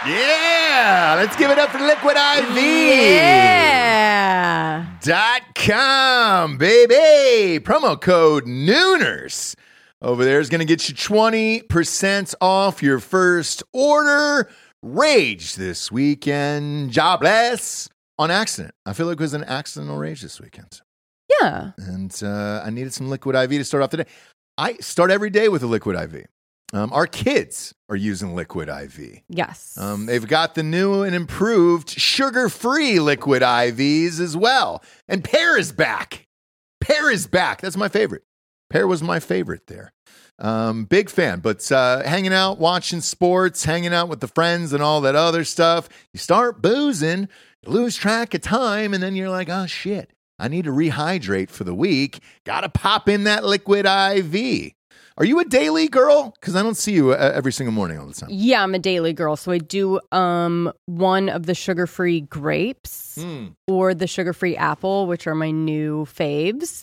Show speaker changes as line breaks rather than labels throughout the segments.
Yeah, let's give it up for Liquid IV.
Yeah.
.com, baby. Promo code Nooners over there is going to get you 20% off your first order. Rage this weekend. Jobless on accident. I feel like it was an accidental rage this weekend.
Yeah.
And I needed some Liquid IV to start off the day. I start every day with a Liquid IV. Our kids are using Liquid IV.
Yes.
They've got the new and improved sugar-free Liquid IVs as well. And Pear is back. Pear is back. That's my favorite. Pear was my favorite there. Big fan. But hanging out, watching sports, hanging out with the friends and all that other stuff. You start boozing, you lose track of time, and then you're like, oh, shit. I need to rehydrate for the week. Got to pop in that Liquid IV. Are you a daily girl? Because I don't see you every single morning all the time.
Yeah, I'm a daily girl. So I do one of the sugar-free grapes or the sugar-free apple, which are my new faves,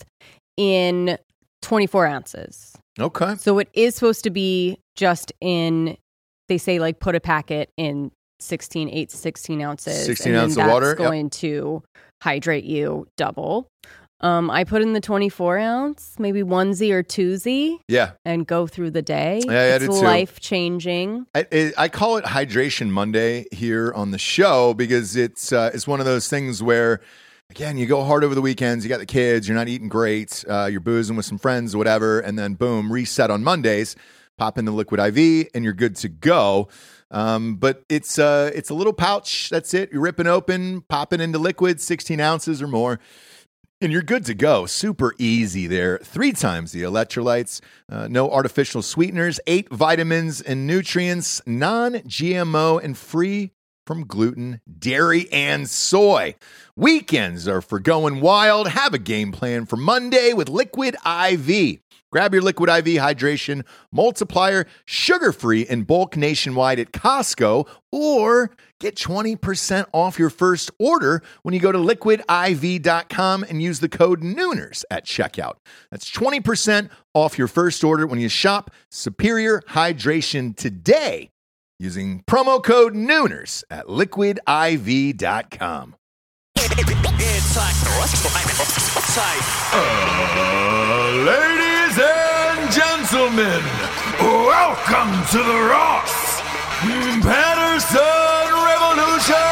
in 24 ounces.
Okay.
So it is supposed to be just in, they say, like, put a packet in 8 to 16 ounces.
16 ounces of water.
That's going to hydrate you double. I put in the 24 ounce, maybe onesie or twosie.
Yeah.
And go through the day.
Yeah,
it's life-changing.
I call it Hydration Monday here on the show because it's one of those things where, again, you go hard over the weekends, you got the kids, you're not eating great, you're boozing with some friends or whatever, and then boom, reset on Mondays, pop in the Liquid IV, and you're good to go. But it's a little pouch, that's it. You're ripping open, popping into liquid, 16 ounces or more. And you're good to go. Super easy there. 3 times the electrolytes, no artificial sweeteners, 8 vitamins and nutrients, non-GMO and free from gluten, dairy, and soy. Weekends are for going wild. Have a game plan for Monday with Liquid IV. Grab your Liquid IV hydration multiplier, sugar-free in bulk nationwide at Costco, or get 20% off your first order when you go to liquidiv.com and use the code Nooners at checkout. That's 20% off your first order when you shop Superior Hydration today using promo code Nooners at liquidiv.com. Ladies and gentlemen, welcome to the Ross Patterson Revolution!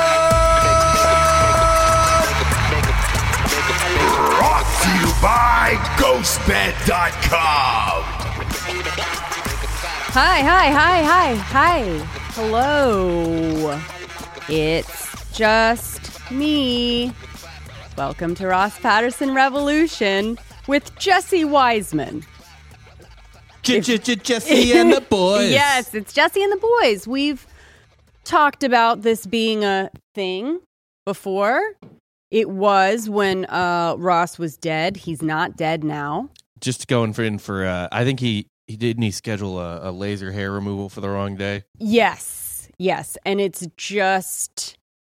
Brought to you by GhostBed.com.
Hi. Hello. It's just me. Welcome to Ross Patterson Revolution with Jesse Wiseman.
Jesse and the boys.
Yes, it's Jesse and the boys. We've talked about this being a thing before. It was when Ross was dead. He's not dead now.
Just going for I think he didn't schedule a laser hair removal for the wrong day.
Yes, and it's just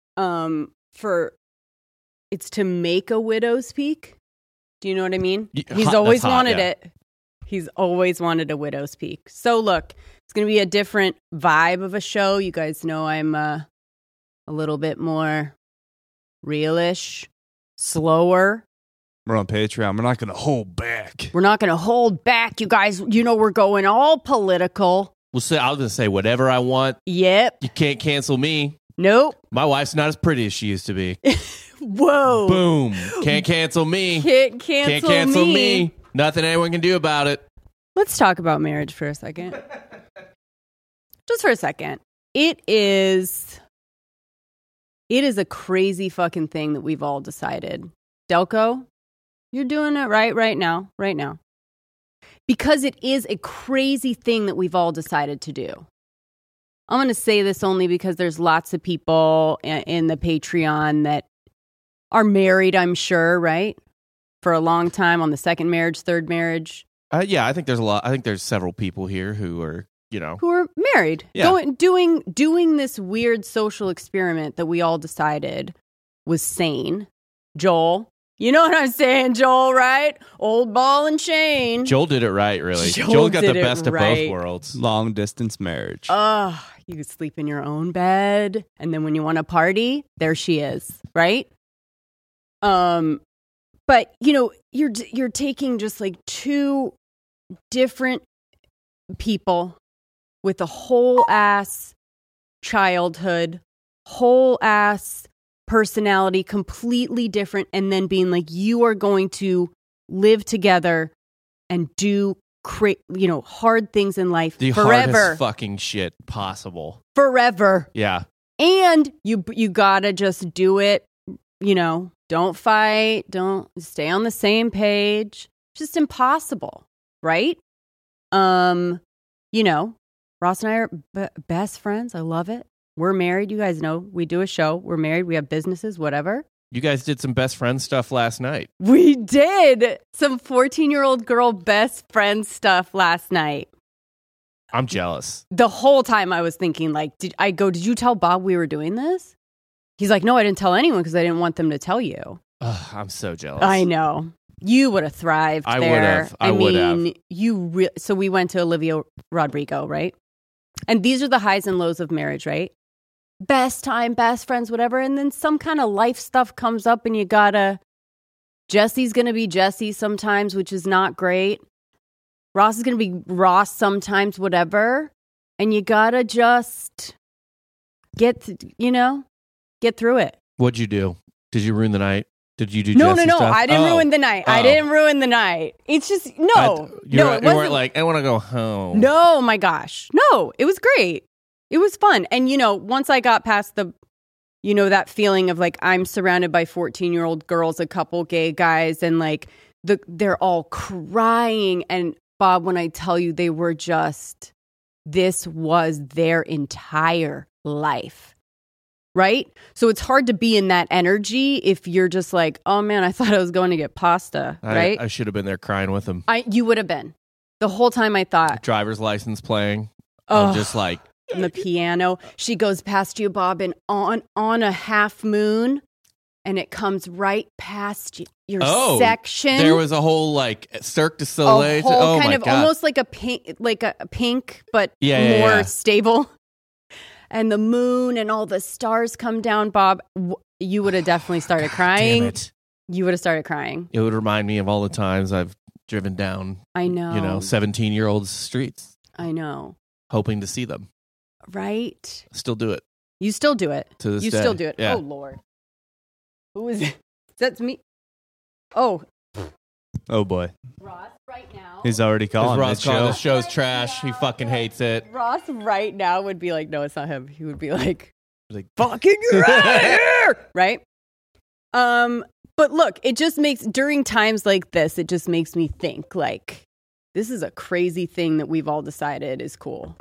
it's to make a widow's peak. Do you know what I mean? He's always wanted it. He's always wanted a widow's peak. So look, it's going to be a different vibe of a show. You guys know I'm a little bit more realish, slower.
We're on Patreon. We're not going to hold back.
We're not going to hold back, you guys. You know we're going all political.
I'll just say whatever I want.
Yep.
You can't cancel me.
Nope.
My wife's not as pretty as she used to be.
Whoa.
Boom. Can't cancel me.
Can't cancel me.
Nothing anyone can do about it.
Let's talk about marriage for a second. Just for a second. It is a crazy fucking thing that we've all decided. Delco, you're doing it right now. Because it is a crazy thing that we've all decided to do. I'm going to say this only because there's lots of people in the Patreon that are married, I'm sure, right? For a long time on the second marriage, third marriage.
Yeah, I think there's a lot. I think there's several people here who are,
who are married.
Yeah.
Doing this weird social experiment that we all decided was sane. Joel, You know what I'm saying, Joel, right? Old ball and chain.
Joel did it right, really.
Joel
Joel got the
did it
best of
right.
both worlds.
Long distance marriage.
You could sleep in your own bed, and then when you want to party, there she is, right? But you know, you're taking just like two different people with a whole ass childhood, whole ass personality, completely different, and then being like, you are going to live together and do hard things in life
The
forever.
hardest fucking shit possible.
Forever.
Yeah.
And you gotta just do it, don't fight, don't stay on the same page. Just impossible, right? Ross and I are best friends. I love it. We're married. You guys know we do a show. We're married. We have businesses, whatever.
You guys did some best friend stuff last night.
We did some 14-year-old girl best friend stuff last night.
I'm jealous.
The whole time I was thinking, like, did you tell Bob we were doing this? He's like, no, I didn't tell anyone because I didn't want them to tell you.
Ugh, I'm so jealous.
I know. You would have thrived
I
there.
would have.
So we went to Olivia Rodrigo, right? And these are the highs and lows of marriage, right? Best time, best friends, whatever. And then some kind of life stuff comes up and Jesse's going to be Jesse sometimes, which is not great. Ross is going to be Ross sometimes, whatever. And you got to just get through it.
What'd you do? Did you ruin the night? Did you do
No.
Jesse stuff?
I didn't ruin the night. I didn't ruin the night. It's just,
you weren't like, I want to go home.
No, my gosh. No, it was great. It was fun. And, once I got past that feeling of like, I'm surrounded by 14-year-old girls, a couple gay guys, and like, they're all crying. And Bob, when I tell you this was their entire life. Right? So it's hard to be in that energy if you're just like, oh man, I thought I was going to get pasta, right?
I should have been there crying with him.
You would have been. The whole time I thought.
Driver's license playing. I'm just like.
On the piano. She goes past you, Bob, and on a half moon, and it comes right past your section.
There was a whole like Cirque du Soleil.
A whole kind
my
of
God.
almost like a pink, but more stable. And the moon and all the stars come down, Bob. You would have definitely started crying.
Damn it.
You would have started crying.
It would remind me of all the times I've driven down,
I know.
17-year-olds' streets.
I know.
Hoping to see them.
Right?
Still do it.
You still do it.
To this day.
You still do it.
Yeah.
Oh, Lord. Who is it? That's me. Oh.
Oh, boy.
Ross right now.
He's already calling
Ross
this
calling
show.
this show's trash. He fucking hates it.
Ross right now would be like, no, it's not him. He would be like fucking you're out of here. Right? But look, it just makes, during times like this, it just makes me think like, this is a crazy thing that we've all decided is cool.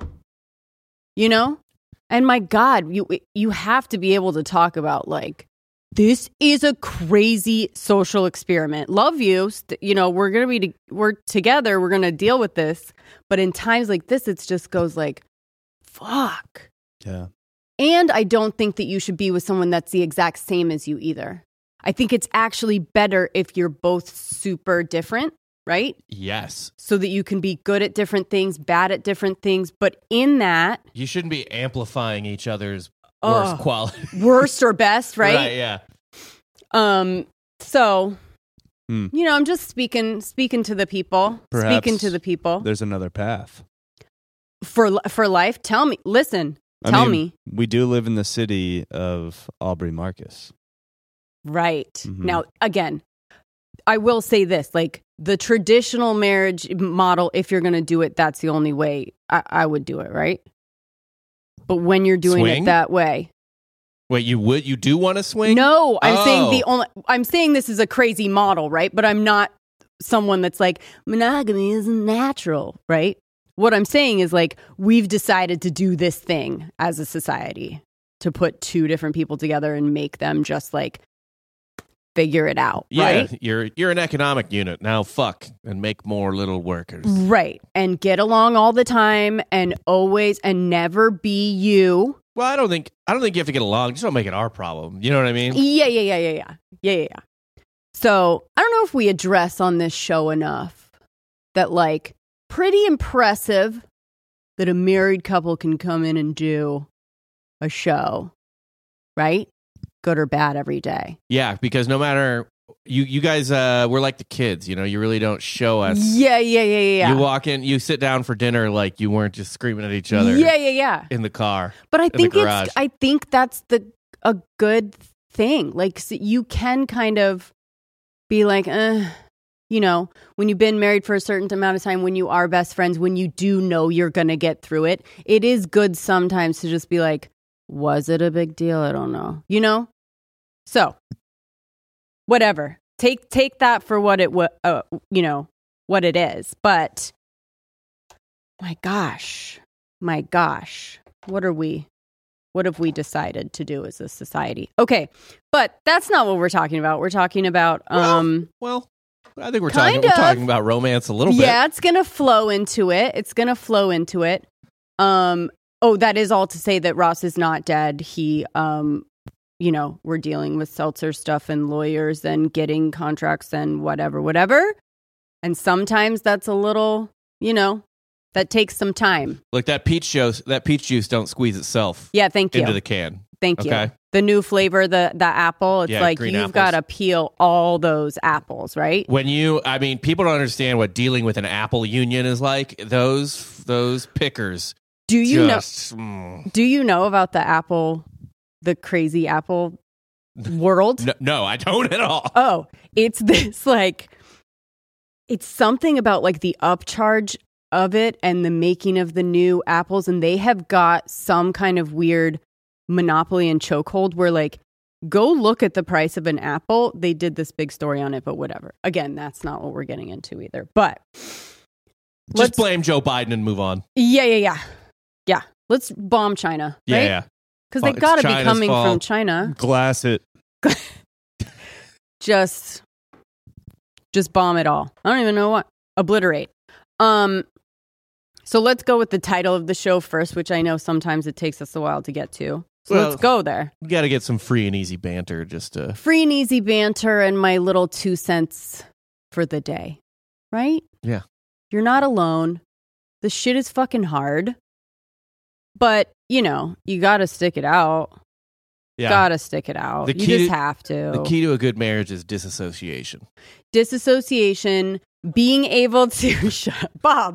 And my God, you have to be able to talk about like, this is a crazy social experiment. Love you. We're together. We're going to deal with this. But in times like this, it just goes like, fuck.
Yeah.
And I don't think that you should be with someone that's the exact same as you either. I think it's actually better if you're both super different, right?
Yes.
So that you can be good at different things, bad at different things. But in that...
You shouldn't be amplifying each other's worst quality.
Worst or best, right?
Right, yeah.
So, I'm just speaking to the people.
Perhaps
speaking to the people.
There's another path.
For life, tell me. Listen, tell me.
We do live in the city of Aubrey Marcus.
Right.
Mm-hmm.
Now, again, I will say this, like the traditional marriage model, if you're going to do it, that's the only way I would do it, right? But when you're doing
Swing?
it that way.
Wait, you do want to swing?
No, I'm saying this is a crazy model, right? But I'm not someone that's like, monogamy isn't natural, right? What I'm saying is like, we've decided to do this thing as a society to put two different people together and make them just like figure it out,
Yeah,
right?
you're an economic unit. Now fuck and make more little workers.
Right. And get along all the time and always and never be you.
Well, I don't think you have to get along. Just don't make it our problem. You know what I mean?
Yeah. So I don't know if we address on this show enough that, like, pretty impressive that a married couple can come in and do a show, right? Good or bad every day.
Yeah, because no matter you guys, we're like the kids. You know, you really don't show us.
Yeah.
You walk in, you sit down for dinner like you weren't just screaming at each other.
Yeah.
In the car.
But I think
garage.
I think that's a good thing. Like, so you can kind of be like, you know, when you've been married for a certain amount of time, when you are best friends, when you do know you're going to get through it, it is good sometimes to just be like, was it a big deal? I don't know. You know? So, whatever. Take that for what it you know, what it is. But my gosh. What have we decided to do as a society? Okay, but that's not what we're talking about. We're talking about
well, I think we're talking about romance a little bit.
Yeah, it's going to flow into it. Oh, that is all to say that Ross is not dead. He you know, we're dealing with seltzer stuff and lawyers and getting contracts and whatever. And sometimes that's a little, you know, that takes some time.
Like that peach juice don't squeeze itself.
Yeah, thank you.
Into the can.
Thank you.
Okay.
The new flavor, the apple, it's like
green
you've
apples.
got to peel all those apples, right?
People don't understand what dealing with an apple union is like. Those pickers.
Do you know about the crazy apple world?
No, I don't at all.
Oh, it's this it's something about like the upcharge of it and the making of the new apples, and they have got some kind of weird monopoly and chokehold where, like, go look at the price of an apple. They did this big story on it, but whatever. Again, that's not what we're getting into either. But
just blame Joe Biden and move on.
Yeah. Let's bomb China. Right?
Yeah.
Because they got to be coming from China.
Glass it.
Just bomb it all. I don't even know what. Obliterate. So let's go with the title of the show first, which I know sometimes it takes us a while to get to. So let's go there.
We got to get some free and easy banter just to...
Free and easy banter and my little 2 cents for the day. Right?
Yeah.
You're not alone. The shit is fucking hard. But, you know, you got to stick it out.
Yeah.
Got to stick it out. You just have to.
The key to a good marriage is disassociation.
Disassociation, being able to... Bob.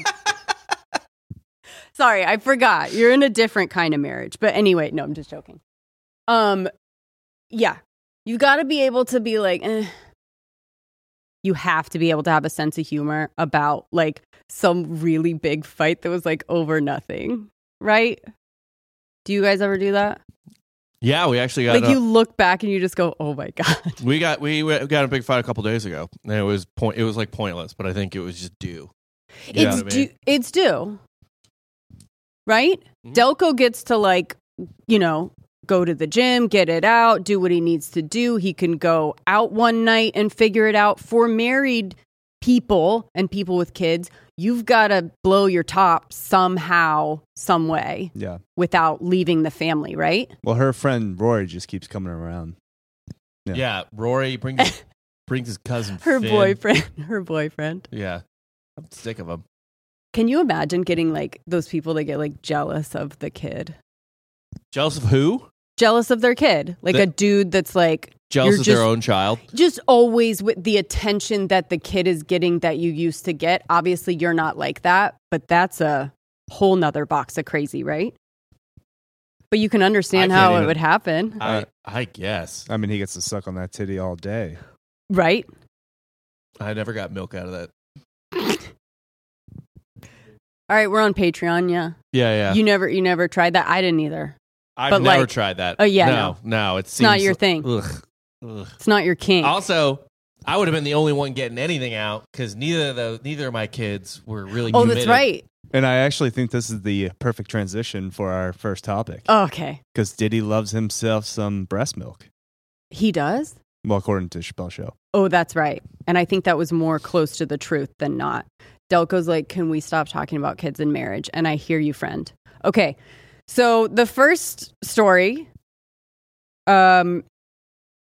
Sorry, I forgot. You're in a different kind of marriage. But anyway, no, I'm just joking. Yeah. You got to be able to be like... You have to be able to have a sense of humor about, like, some really big fight that was, like, over nothing. Right? Do you guys ever do that?
Yeah, we actually got...
Like, you look back and you just go, oh, my God.
We got a big fight a couple days ago. And it was like pointless, but I think it was just due.
It's due. Right? Mm-hmm. Delco gets to, like, you know, go to the gym, get it out, do what he needs to do. He can go out one night and figure it out. For married people and people with kids, you've got to blow your top somehow, some way.
Yeah.
Without leaving the family, right?
Well, her friend Rory just keeps coming around.
Yeah, Rory brings his cousin
Her
Finn.
boyfriend.
Yeah. I'm sick of him.
Can you imagine getting, like, those people that get, like, jealous of the kid?
Jealous of who?
Jealous of their kid. Like, a dude that's, like...
Jealous of their own child?
Just always with the attention that the kid is getting that you used to get. Obviously, you're not like that, but that's a whole nother box of crazy, right? But you can understand how it would happen.
I guess.
I mean, he gets to suck on that titty all day.
Right?
I never got milk out of that.
All right, we're on Patreon, yeah.
Yeah.
You never tried that? I didn't either.
I've never tried that.
Oh, yeah.
No.
It's not your thing.
Ugh.
It's not your king.
Also, I would have been the only one getting anything out because neither of my kids were really
Oh,
committed.
that's right.
And I actually think this is the perfect transition for our first topic.
Oh, okay.
Because Diddy loves himself some breast milk.
He does?
Well, according to Chappelle Show.
Oh, that's right. And I think that was more close to the truth than not. Delco's like, can we stop talking about kids and marriage? And I hear you, friend. Okay. So the first story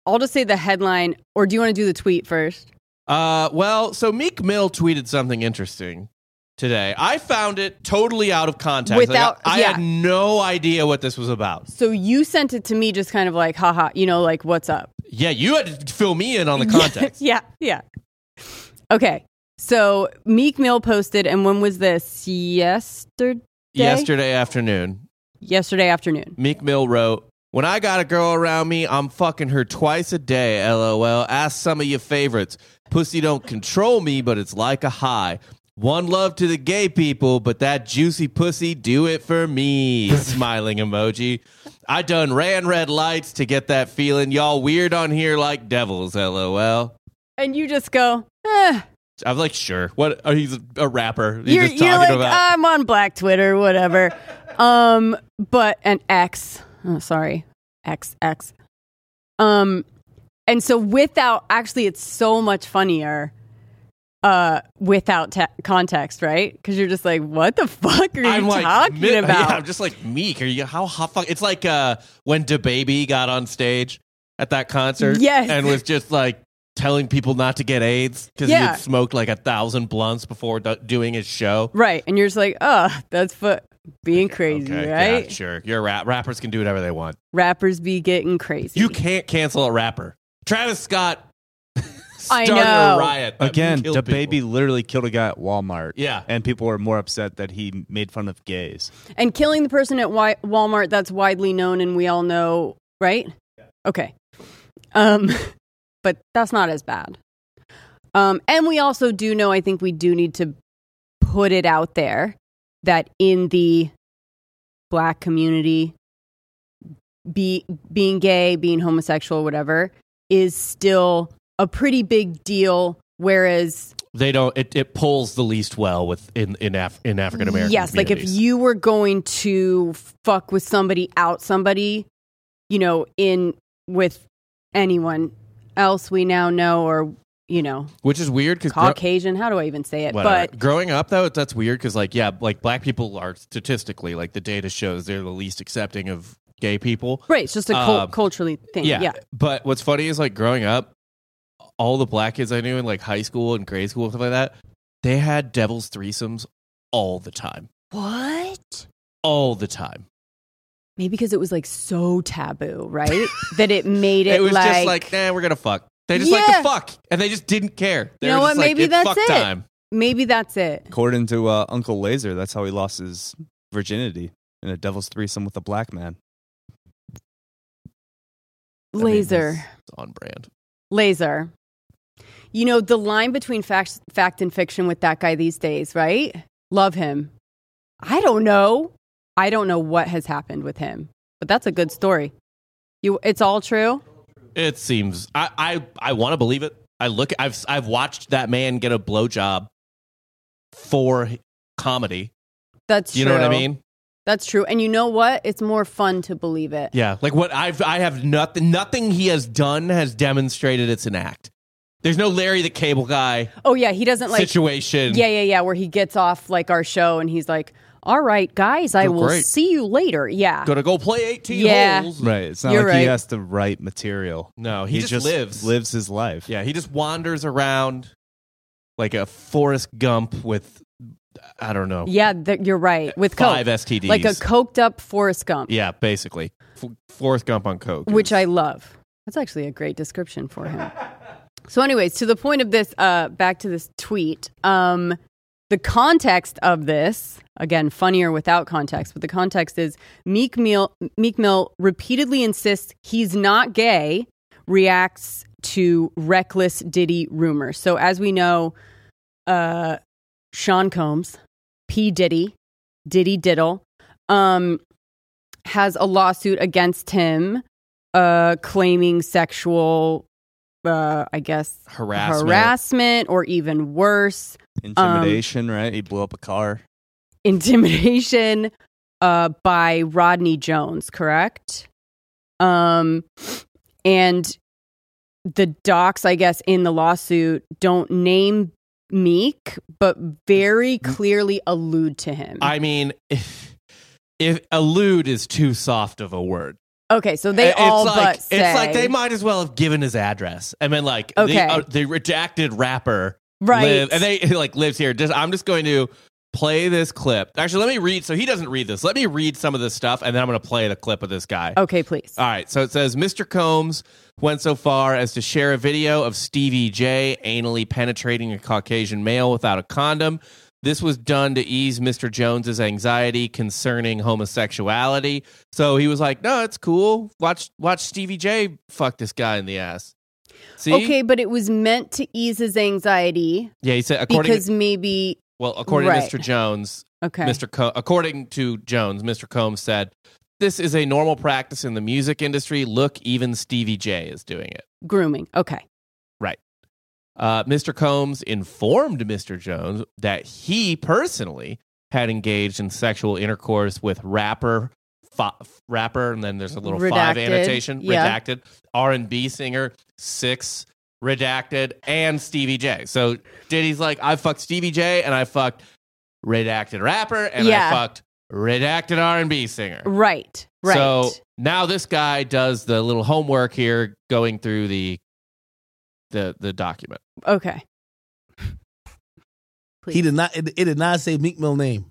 I'll just say the headline, or do you want to do the tweet first?
Well, so Meek Mill tweeted something interesting today. I found it totally out of context. I had no idea what this was about.
So you sent it to me just kind of like, haha, like, what's up?
Yeah, you had to fill me in on the context.
Yeah. Okay, so Meek Mill posted, and when was this? Yesterday
afternoon.
Yesterday afternoon.
Meek Mill wrote, "When I got a girl around me, I'm fucking her twice a day, LOL. Ask some of your favorites. Pussy don't control me, but it's like a high. One love to the gay people, but that juicy pussy do it for me." Smiling emoji. "I done ran red lights to get that feeling. Y'all weird on here like devils, LOL."
And you just go,
I'm like, sure. What? Oh, he's a rapper.
You're
He's just talking
like,
about.
I'm on Black Twitter, whatever. But an X. Oh, sorry, XX. And so it's so much funnier. Without context, right? Because you're just like, what the fuck are you talking about?
Yeah, I'm just like, Meek, are you how fuck? It's like when DaBaby got on stage at that concert,
yes,
and was just like telling people not to get AIDS because he had smoked like 1,000 blunts before doing his show,
right? And you're just like, that's being crazy,
okay,
right?
Yeah, sure, you're rappers can do whatever they want.
Rappers be getting crazy.
You can't cancel a rapper. Travis Scott.
I
started
know.
a riot.
Again,
DaBaby
literally killed a guy at Walmart.
Yeah.
And people were more upset that he made fun of gays.
And killing the person at Walmart, that's widely known and we all know, right? Yeah. Okay. But that's not as bad. And we also do know, I think we do need to put it out there that in the Black community, being gay, being homosexual, whatever, is still a pretty big deal, whereas
they don't. It pulls the least well in African American.
Yes, like if you were going to fuck with somebody, with anyone else we now know, or
which is weird because
Caucasian. How do I even say it?
Whatever.
But
growing up though, that's weird because Black people are statistically, like the data shows, they're the least accepting of gay people.
Right, it's just a culturally thing. Yeah.
But what's funny is like growing up, all the Black kids I knew in like high school and grade school and stuff like that, they had devil's threesomes all the time.
What?
All the time.
Maybe because it was like so taboo, right? That it made it.
It was just like, we're gonna fuck. They just like to fuck, and they just didn't care. They
you know
were
what?
just
Maybe
like,
that's
fuck
it.
Time.
Maybe that's it.
According to Uncle Laser, that's how he lost his virginity in a devil's threesome with a black man.
Laser.
It's on brand.
Laser. The line between fact and fiction with that guy these days, right? Love him. I don't know what has happened with him, but that's a good story. It's all true.
It seems. I want to believe it. I've watched that man get a blowjob for comedy.
That's true.
You know what I mean?
That's true. And you know what? It's more fun to believe it.
Yeah. Like I have nothing he has done has demonstrated it's an act. There's no Larry the Cable Guy.
Oh yeah, he doesn't like
situation.
Yeah. Where he gets off like our show and he's like, "All right, guys, I will see you later." Yeah,
gonna go play 18 holes.
Right. It's not like he has to write material.
No, he just
lives his life.
Yeah, he just wanders around like a Forrest Gump with, I don't know.
Yeah, you're right. With
5
coke.
STDs,
like a coked up Forrest Gump.
Yeah, basically, Forrest Gump on coke,
which I love. That's actually a great description for him. So anyways, to the point of this, back to this tweet, the context of this, again, funnier without context, but the context is Meek Mill repeatedly insists he's not gay, reacts to reckless Diddy rumors. So as we know, Sean Combs, P. Diddy Diddle, has a lawsuit against him, claiming sexual harassment or even worse.
Intimidation, right? He blew up a car.
Intimidation by Rodney Jones, correct? And the docs, I guess, in the lawsuit don't name Meek, but very clearly allude to him.
I mean, if allude is too soft of a word.
Okay, so they all but say.
It's like they might as well have given his address. And then like the redacted rapper lives here. I'm just going to play this clip. Actually, let me read. So he doesn't read this. Let me read some of this stuff, and then I'm going to play the clip of this guy.
Okay, please.
All right. So it says, Mr. Combs went so far as to share a video of Stevie J anally penetrating a Caucasian male without a condom. This was done to ease Mr. Jones's anxiety concerning homosexuality. So he was like, no, it's cool. Watch Stevie J fuck this guy in the ass. See?
Okay, but it was meant to ease his anxiety.
Yeah, he said, according to Mr. Jones, according to Jones, Mr. Combs said, this is a normal practice in the music industry. Look, even Stevie J is doing it.
Grooming. Okay.
Right. Mr. Combs informed Mr. Jones that he personally had engaged in sexual intercourse with rapper, and then there's a little
redacted,
5 annotation, redacted, R&B singer, 6, redacted, and Stevie J. So Diddy's like, I fucked Stevie J, and I fucked redacted rapper, and I fucked redacted R&B singer.
Right.
So now this guy does the little homework here, going through the document.
Okay.
He did not. It did not say Meek Mill name.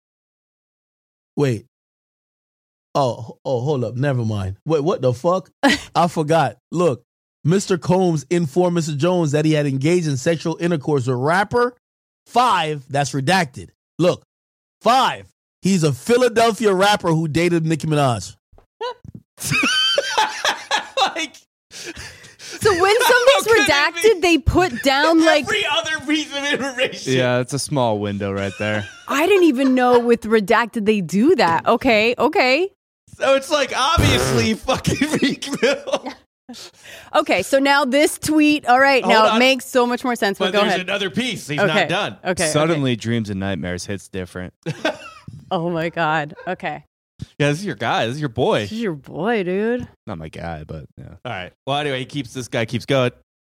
Wait. Oh, hold up. Never mind. Wait, what the fuck? I forgot. Look, Mr. Combs informed Mr. Jones that he had engaged in sexual intercourse with rapper. 5, that's redacted. Look, 5, he's a Philadelphia rapper who dated Nicki Minaj.
So when something's redacted, they put down like
every other piece of information.
Yeah, it's a small window right there.
I didn't even know with redacted they do that. Okay.
So it's like obviously fucking Meek Mill.
Okay, so now this tweet. All right, now it makes so much more sense.
But
go
there's
ahead.
another piece. He's not done.
Okay.
Suddenly, Dreams and Nightmares hits different.
Oh my god. Okay.
Yeah, this is your guy. This is your boy.
This is your boy, dude.
Not my guy, but yeah.
All right. Well, anyway, this guy keeps going.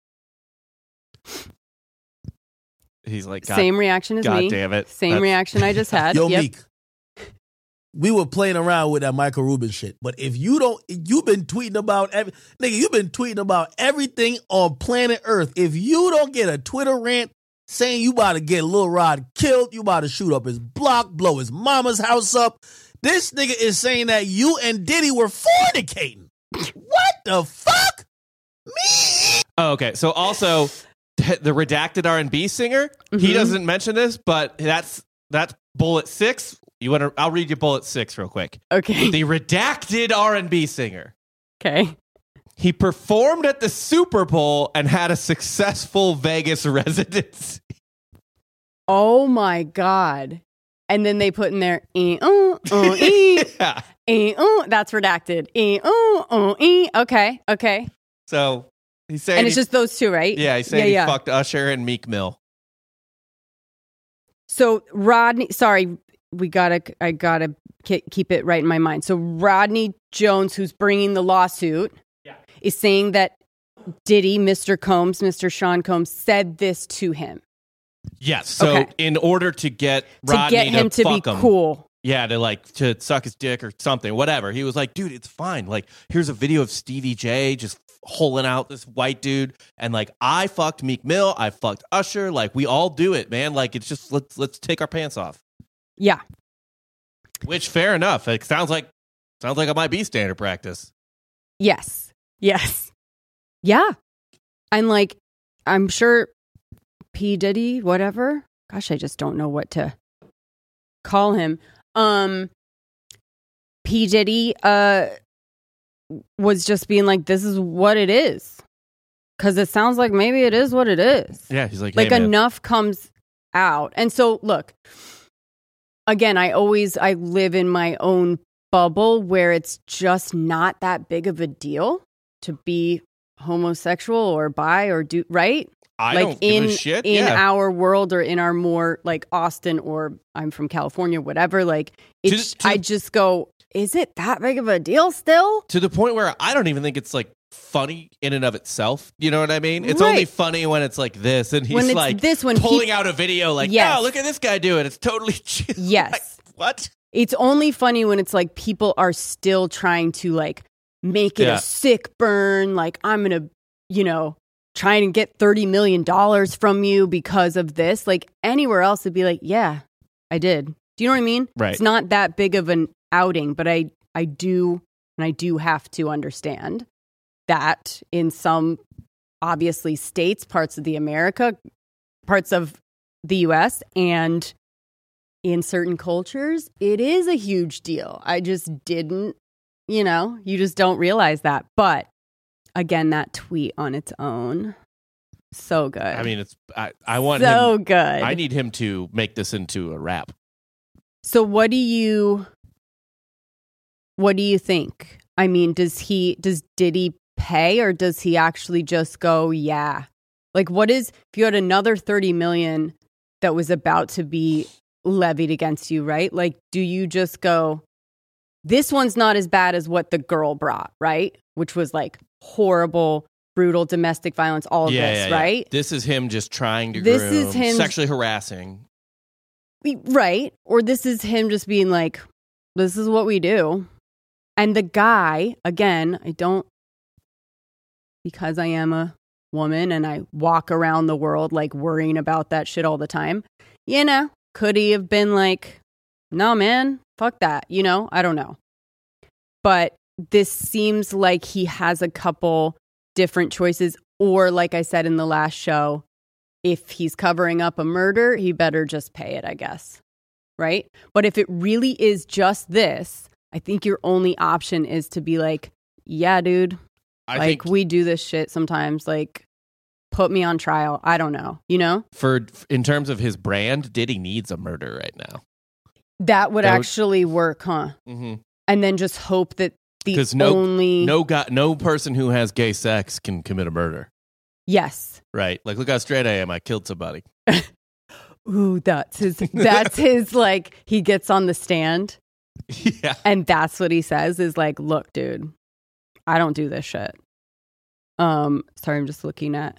He's like,
same reaction as me.
God damn it.
Same reaction I just had.
Yo, Meek. We were playing around with that Michael Rubin shit, but if you've been tweeting about you've been tweeting about everything on planet Earth. If you don't get a Twitter rant saying you about to get Lil Rod killed, you about to shoot up his block, blow his mama's house up, this nigga is saying that you and Diddy were fornicating. What the fuck? Me?
Oh, okay. So also, the redacted R&B singer, he doesn't mention this, but that's bullet 6. I'll read you bullet 6 real quick.
Okay.
The redacted R&B singer.
Okay.
He performed at the Super Bowl and had a successful Vegas residency.
Oh my god. And then they put in there,
Yeah.
that's redacted. Okay.
So he's saying,
and it's just those two, right?
Yeah, he's saying he fucked Usher and Meek Mill.
So Rodney, sorry, I gotta keep it right in my mind. So Rodney Jones, who's bringing the lawsuit, is saying that Diddy, Mr. Sean Combs, said this to him.
Yes. So in order to get Rodney
him to be cool.
Yeah, to suck his dick or something, whatever. He was like, dude, it's fine. Like, here's a video of Stevie J just holing out this white dude. And like, I fucked Meek Mill. I fucked Usher. Like, we all do it, man. Like, it's just, let's take our pants off.
Yeah.
Which, fair enough. It sounds like it might be standard practice.
Yes. Yeah. And like, I'm sure P. Diddy, whatever. Gosh, I just don't know what to call him. P. Diddy was just being like, this is what it is. Because it sounds like maybe it is what it is.
Yeah, he's like,
hey,
man.
enough comes out. And so, look, again, I live in my own bubble where it's just not that big of a deal to be homosexual or bi or do, right?
I don't give a shit.
In our world or in our more like Austin or I'm from California, whatever, like I just go, is it that big of a deal still?
To the point where I don't even think it's like funny in and of itself. You know what I mean? It's only funny when it's like this and he's like pulling out a video like, oh, look at this guy do it. It's totally chill.
Yes.
Like, what?
It's only funny when it's like people are still trying to like make it
Yeah.
a sick burn. Like, I'm going to, you know, try and get $30 million from you because of this. Like, anywhere else, it'd be like, yeah, I did. Do you know what I mean?
Right.
It's not that big of an outing, but I do, and I do have to understand that in some, obviously, states, parts of the US, and in certain cultures, it is a huge deal. I just didn't, you know, you just don't realize that. But again, that tweet on its own, so good.
I mean, I want
so
him.
good.
I need him to make this into a rap.
So what do you think? I mean, does Diddy pay, or does he actually just go, yeah? Like, if you had another 30 million that was about to be levied against you, right? Like, do you just go, this one's not as bad as what the girl brought, right? Which was like horrible, brutal domestic violence, all of this, right?
This is him just trying to
This
groom,
is him
sexually harassing.
Right. Or this is him just being like, this is what we do. And the guy, again, because I am a woman and I walk around the world like worrying about that shit all the time, you know, could he have been like, no, man, fuck that, you know? I don't know. But this seems like he has a couple different choices. Or like I said in the last show, if he's covering up a murder, he better just pay it, I guess. Right? But if it really is just this, I think your only option is to be like, yeah, dude,
I
like,
think
we do this shit sometimes. Like, put me on trial. I don't know. You know?
in terms of his brand, Diddy needs a murder right now.
That would
That would-
actually work, huh?
Mm-hmm.
And then just hope that the
Because
only...
no person who has gay sex can commit a murder.
Yes.
Right? Like, look how straight I am. I killed somebody.
Ooh, that's his, like, he gets on the stand
Yeah.
and that's what he says is like, look, dude, I don't do this shit. Sorry, I'm just looking at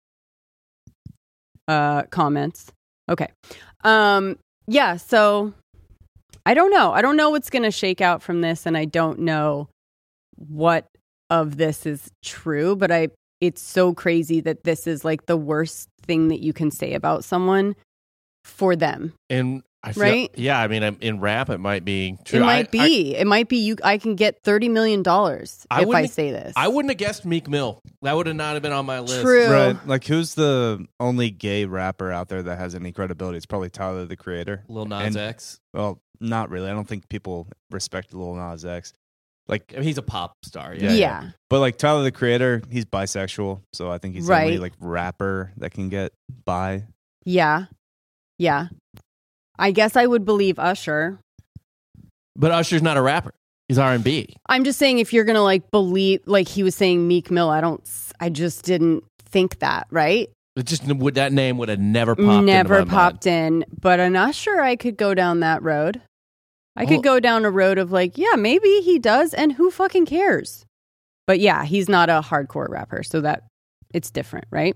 comments. Okay. Yeah, so I don't know. I don't know what's going to shake out from this, and I don't know what of this is true, but it's so crazy that this is like the worst thing that you can say about someone for them.
And I feel,
Right?
Yeah, I mean, in rap, it might be true.
It might be. I can get $30 million if I
wouldn't-
say this.
I wouldn't have guessed Meek Mill. That would have not have been on my list.
True.
Right. Like, who's the only gay rapper out there that has any credibility? It's probably Tyler, the Creator.
Lil Nas
And-
X.
Well, not really. I don't think people respect Lil Nas X. Like,
I mean, he's a pop star.
Yeah.
Yeah.
but like Tyler, the Creator, he's bisexual, so I think he's the
Right.
only like rapper that can get by.
Yeah. Yeah. I guess I would believe Usher.
But Usher's not a rapper. He's R&B.
I'm just saying, if you're going to like believe, like he was saying Meek Mill, I just didn't think that, right?
It just that name would have never popped.
Never
into my
popped in. But an Usher, I could go down that road. I could go down a road of like, yeah, maybe he does, and who fucking cares? But yeah, he's not a hardcore rapper, so that it's different, right?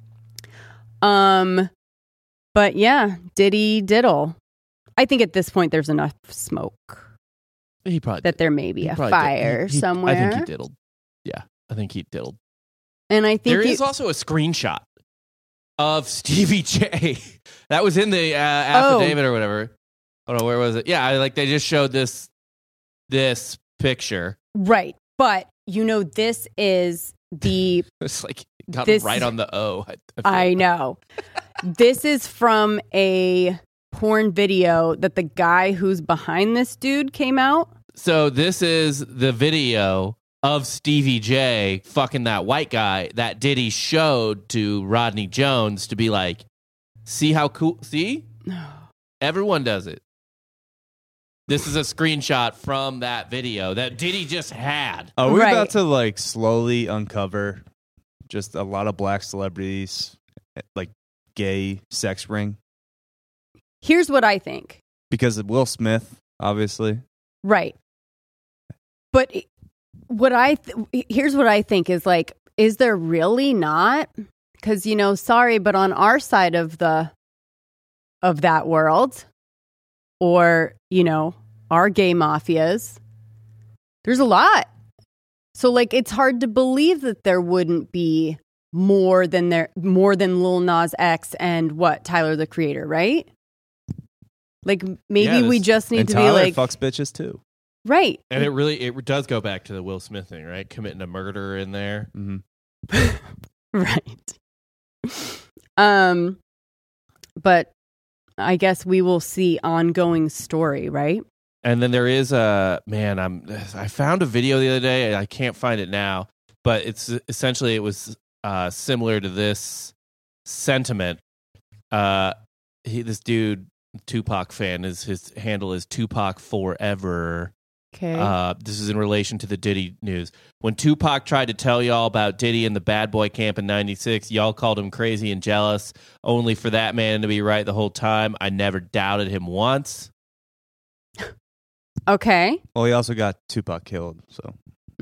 But yeah, Diddy diddle. I think at this point there's enough smoke
He probably
that there may be
he
a
probably
fire
did.
somewhere.
I think he diddled. Yeah, I think he diddled.
And I think
There is also a screenshot of Stevie J that was in the affidavit or whatever. Oh no, where was it? Yeah, like they just showed this picture.
right. But you know, this is the
It's like got
This-
right on the O.
I know. This is from a porn video that the guy who's behind this dude came out.
So this is the video of Stevie J fucking that white guy that Diddy showed to Rodney Jones to be like, see how cool? See, everyone does it. This is a screenshot from that video that Diddy just had.
Are we
Right.
about to like slowly uncover just a lot of black celebrities, like gay sex ring?
Here's what I think.
Because of Will Smith, obviously.
Right. But here's what I think is like, is there really not? Because, you know, sorry, but on our side of that world, or, you know, our gay mafias, there's a lot. So like it's hard to believe that there wouldn't be more than Lil Nas X and Tyler the Creator, right? Like maybe we just need
and
to
Tyler
be like
fucks bitches too.
right.
And it does go back to the Will Smith thing, right? Committing a murder in there.
Mm-hmm.
Right. But I guess we will see ongoing story, right?
And then there is I found a video the other day. I can't find it now, but it's essentially it was similar to this sentiment. This dude, Tupac fan, his handle is Tupac Forever.
Okay.
This is in relation to the Diddy news. When Tupac tried to tell y'all about Diddy and the bad boy camp in 96, y'all called him crazy and jealous, only for that man to be right the whole time. I never doubted him once.
Okay.
Well, he also got Tupac killed, so.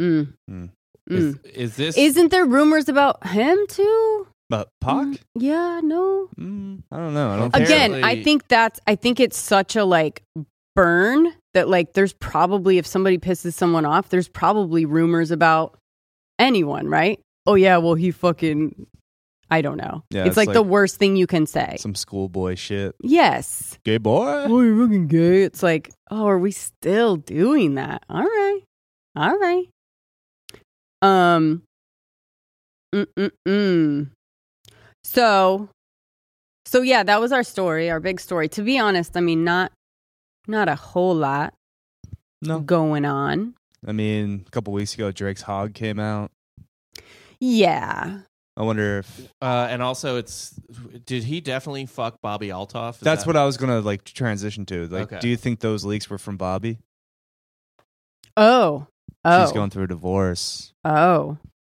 Is this...
Isn't there rumors about him too?
But Pac?
Yeah, no.
I don't know. I don't
Again,
Apparently-
I think it's such a like burn that like there's probably, if somebody pisses someone off, there's probably rumors about anyone, right? Oh yeah, well he fucking, I don't know.
Yeah,
it's
it's
like the
like
worst thing you can say.
some schoolboy shit.
Yes.
Gay boy?
Oh, you're fucking gay. It's like, oh, are we still doing that? All right. So yeah, that was our story, our big story. To be honest, I mean, not a whole lot going on.
I mean, a couple weeks ago, Drake's Hog came out.
Yeah.
I wonder if
and also did he definitely fuck Bobby Altoff?
that's what I was gonna like transition to. Like,
Okay.
do you think those leaks were from Bobby?
Oh.
She's going through a divorce.
Oh.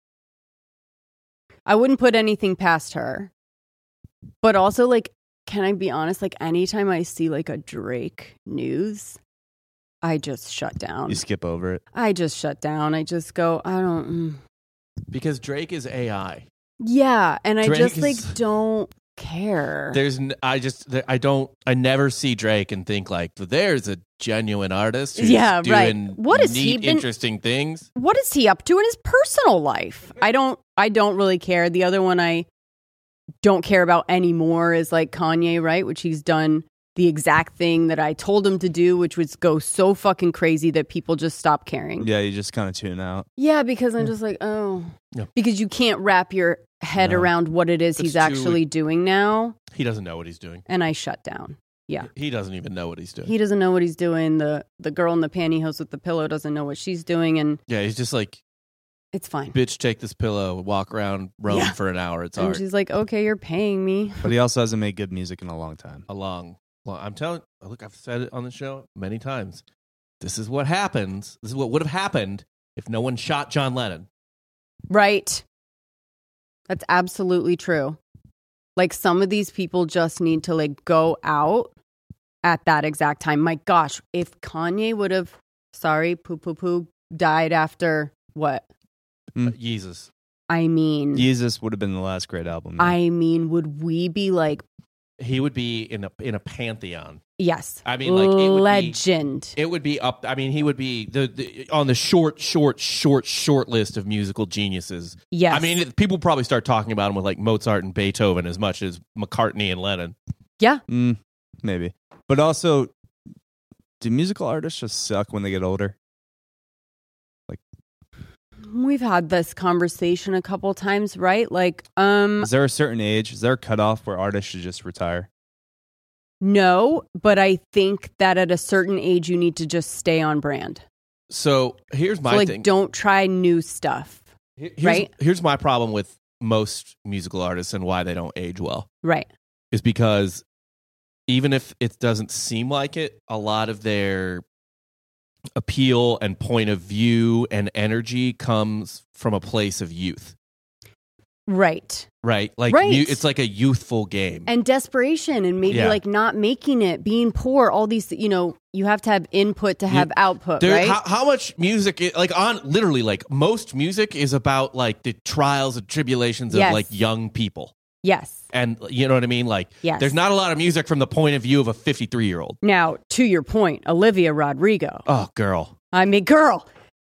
I wouldn't put anything past her. But also, like, can I be honest? Like, anytime I see, like, a Drake news, I just shut down.
You skip over it.
I just shut down. I just go, I don't...
Because Drake is AI.
Yeah, and I
Drake
just,
is-
like, don't care.
I never see Drake and think like, there's a genuine artist who's
Yeah, right.
doing
What has he
neat,
been-
interesting things.
What is he up to in his personal life? I don't really care. The other one I don't care about anymore is like Kanye, right? Which he's done the exact thing that I told him to do, which was go so fucking crazy that people just stop caring.
Yeah, you just kind of tune out.
Yeah, because I'm just like, oh.
Yeah.
Because you can't wrap your head
No.
around what it is
It's
he's
too-
actually doing now.
He doesn't know what he's doing.
And I shut down. Yeah.
He doesn't even know what he's doing.
He doesn't know what he's doing. The girl in the pantyhose with the pillow doesn't know what she's doing. And
Yeah, he's just like,
it's fine.
bitch, take this pillow, walk around Rome
Yeah.
for an hour. It's
And
art.
she's like, okay, you're paying me.
But he also hasn't made good music in a long time.
Well, I'm telling. Look, I've said it on the show many times. This is what happens. This is what would have happened if no one shot John Lennon.
Right. That's absolutely true. Like some of these people just need to like go out at that exact time. My gosh, if Kanye would have, died after what?
Jesus.
I mean,
Jesus would have been the last great album.
would we be like,
He would be in a pantheon.
yes,
I mean, like, it would be-
legend.
It would be up. I mean, he would be on the short list of musical geniuses.
Yes.
I mean, people probably start talking about him with like Mozart and Beethoven as much as McCartney and Lennon.
Yeah.
Maybe. But also, do musical artists just suck when they get older?
We've had this conversation a couple times, right? Like,
Is there a certain age? Is there a cutoff where artists should just retire?
no, but I think that at a certain age, you need to just stay on brand.
So here's my
So, like,
thing.
don't try new stuff. right?
Here's my problem with most musical artists and why they don't age well
Right.
is because even if it doesn't seem like it, a lot of their appeal and point of view and energy comes from a place of youth,
Right.
right? Like
Right.
it's like a youthful game.
And desperation and maybe
Yeah.
like not making it, being poor, all these, you have to have input to have output, right?
How much music, literally, like most music is about like the trials and tribulations of
Yes.
like young people.
Yes.
And you know what I mean? Like,
Yes.
there's not a lot of music from the point of view of a 53-year-old.
Now, to your point, Olivia Rodrigo.
Oh, girl.
I mean, girl,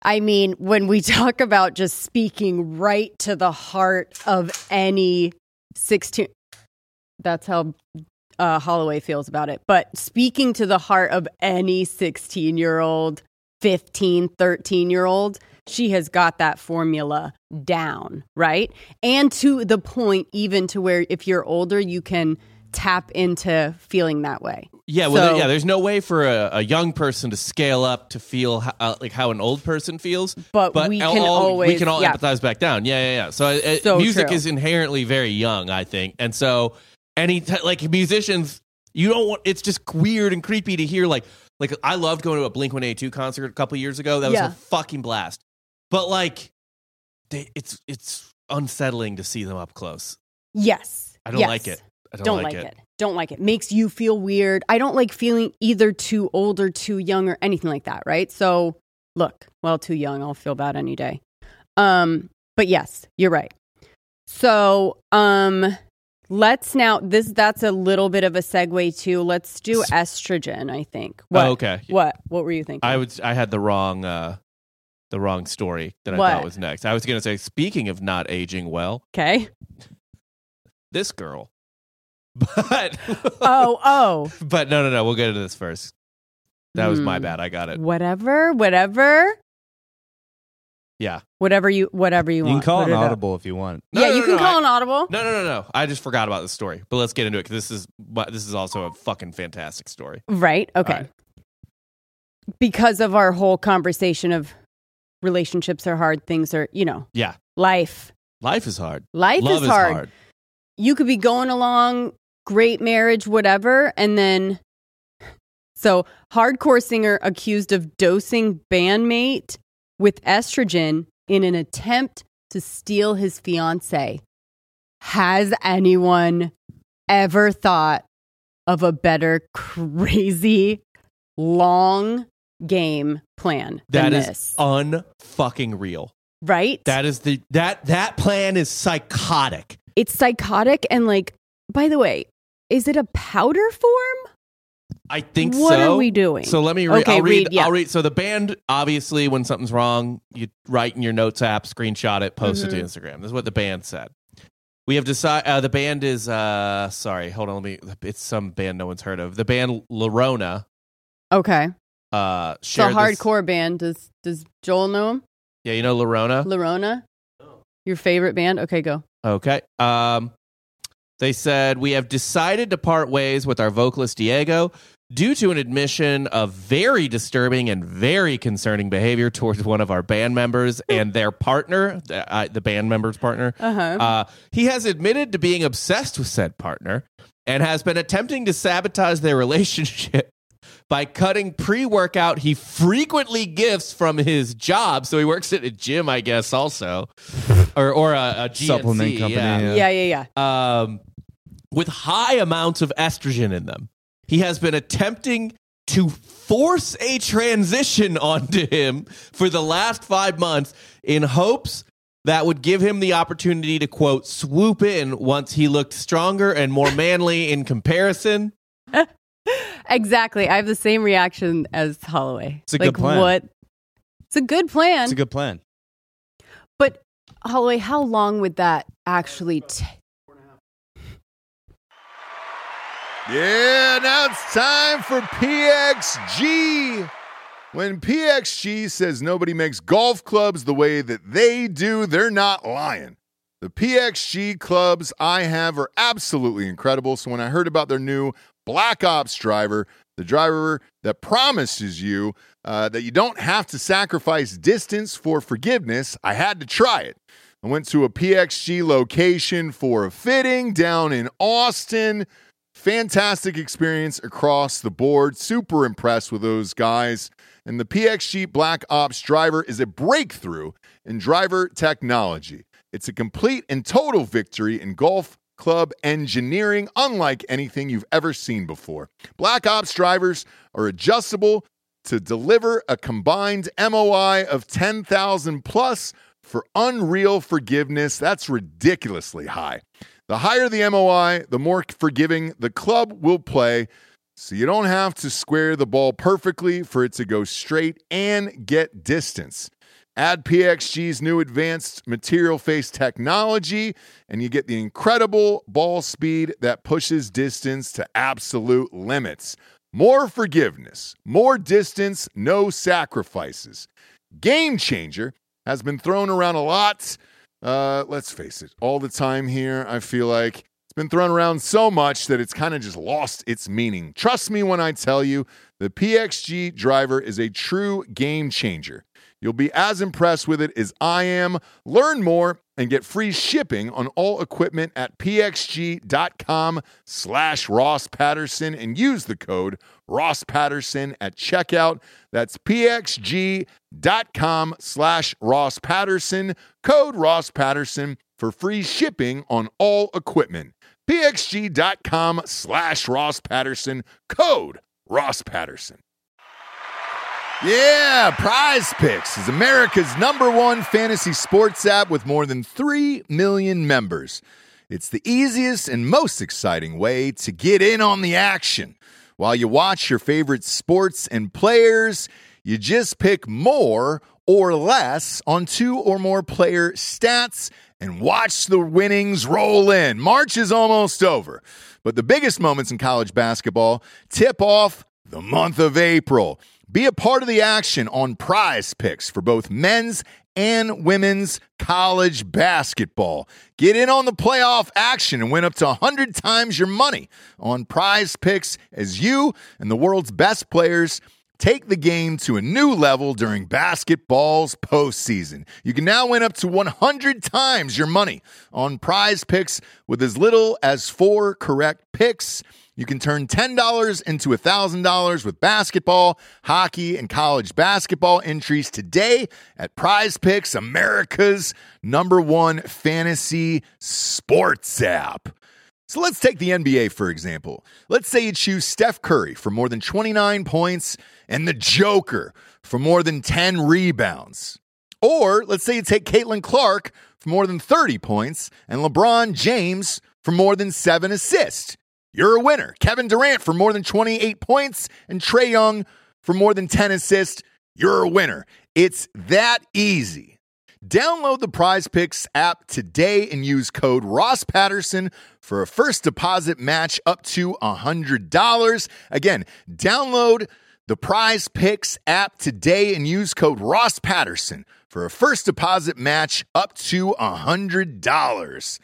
I mean, when we talk about just speaking right to the heart of any 16, that's how Holloway feels about it. But speaking to the heart of any 16-year-old, 15, 13-year-old, she has got that formula down, right? And to the point, even to where if you're older, you can tap into feeling that way.
Yeah, well, there's no way for a young person to scale up to feel like how an old person feels.
But we can always
empathize back down. Yeah. So music is inherently very young, I think, and so like musicians, you don't want. It's just weird and creepy to hear. Like I loved going to a Blink-182 concert a couple years ago. That was a fucking blast. But like, it's unsettling to see them up close.
Yes,
I don't like it. I don't like it.
Don't like it. Makes you feel weird. I don't like feeling either too old or too young or anything like that, right? So, look, too young, I'll feel bad any day. But yes, you're right. So, let's now, that's a little bit of a segue too. Let's do estrogen, I think. What?
Oh, okay.
What were you thinking?
I had the wrong story that I thought was next. I was going to say, speaking of not aging well.
Okay.
This girl. But but no, we'll get into this first. That was my bad. I got it.
Whatever.
Yeah.
Whatever you want.
You can call an audible if you want.
You can call an audible.
No. I just forgot about the story. But let's get into it because this is also a fucking fantastic story.
Right. Okay.
Right.
Because of our whole conversation of relationships are hard, things are,
Yeah.
Life
is hard.
Love is hard. You could be going along, great marriage, whatever, and then so hardcore singer accused of dosing bandmate with estrogen in an attempt to steal his fiancée. Has anyone ever thought of a better crazy long game plan than
this?
That is
unfucking real.
Right?
That is that plan is psychotic.
It's psychotic, and like, by the way, is it a powder form?
I think so.
What are we doing?
So let me read.
Okay,
I'll read. So the band, obviously, when something's wrong, you write in your notes app, screenshot it, post it to Instagram. This is what the band said. We have decided, the band is, sorry, hold on, it's some band no one's heard of. The band Lerona.
Okay.
It's
a hardcore band. Does Joel know him?
Yeah, you know Lerona?
Lerona? Your favorite band? Okay, go.
Okay. They said, we have decided to part ways with our vocalist Diego due to an admission of very disturbing and very concerning behavior towards one of our band members and their partner, the band member's partner. He has admitted to being obsessed with said partner and has been attempting to sabotage their relationship by cutting pre-workout he frequently gifts from his job. So he works at a gym, I guess, also. Or a GNC,
supplement company.
Yeah.
With high amounts of estrogen in them. He has been attempting to force a transition onto him for the last 5 months in hopes that would give him the opportunity to, quote, swoop in once he looked stronger and more manly in comparison.
Exactly. I have the same reaction as Holloway.
It's a good plan.
It's a good plan.
It's a good plan.
But, Holloway, how long would that actually take?
Yeah, now it's time for PXG. When PXG says nobody makes golf clubs the way that they do, they're not lying. The PXG clubs I have are absolutely incredible. So when I heard about their new Black Ops driver, the driver that promises you that you don't have to sacrifice distance for forgiveness, I had to try it. I went to a PXG location for a fitting down in Austin. Fantastic experience across the board. Super impressed with those guys. And the PXG Black Ops driver is a breakthrough in driver technology. It's a complete and total victory in golf club engineering, unlike anything you've ever seen before. Black Ops drivers are adjustable to deliver a combined MOI of 10,000 plus for unreal forgiveness. That's ridiculously high. The higher the MOI, the more forgiving the club will play, so you don't have to square the ball perfectly for it to go straight and get distance. Add PXG's new advanced material face technology, and you get the incredible ball speed that pushes distance to absolute limits. More forgiveness, more distance, no sacrifices. Game changer has been thrown around a lot. Let's face it, all the time here, I feel like it's been thrown around so much that it's kind of just lost its meaning. Trust me when I tell you, the PXG driver is a true game changer. You'll be as impressed with it as I am. Learn more and get free shipping on all equipment at pxg.com/Ross Patterson and use the code Ross Patterson at checkout. That's pxg.com/Ross Patterson, code Ross Patterson for free shipping on all equipment. pxg.com/Ross Patterson, code Ross Patterson. Yeah, Prize Picks is America's #1 fantasy sports app with more than 3 million members. It's the easiest and most exciting way to get in on the action. While you watch your favorite sports and players, you just pick more or less on 2 or more player stats and watch the winnings roll in. March is almost over, but the biggest moments in college basketball tip off the month of April. Be a part of the action on Prize Picks for both men's and women's college basketball. Get in on the playoff action and win up to 100 times your money on Prize Picks as you and the world's best players take the game to a new level during basketball's postseason. You can now win up to 100 times your money on Prize Picks with as little as 4 correct picks. You can turn $10 into $1,000 with basketball, hockey, and college basketball entries today at Prize Picks, America's #1 fantasy sports app. So let's take the NBA, for example. Let's say you choose Steph Curry for more than 29 points and the Joker for more than 10 rebounds. Or let's say you take Caitlin Clark for more than 30 points and LeBron James for more than 7 assists. You're a winner. Kevin Durant for more than 28 points and Trae Young for more than 10 assists. You're a winner. It's that easy. Download the Prize Picks app today and use code Ross Patterson for a first deposit match up to $100. Again, download the Prize Picks app today and use code Ross Patterson for a first deposit match up to $100.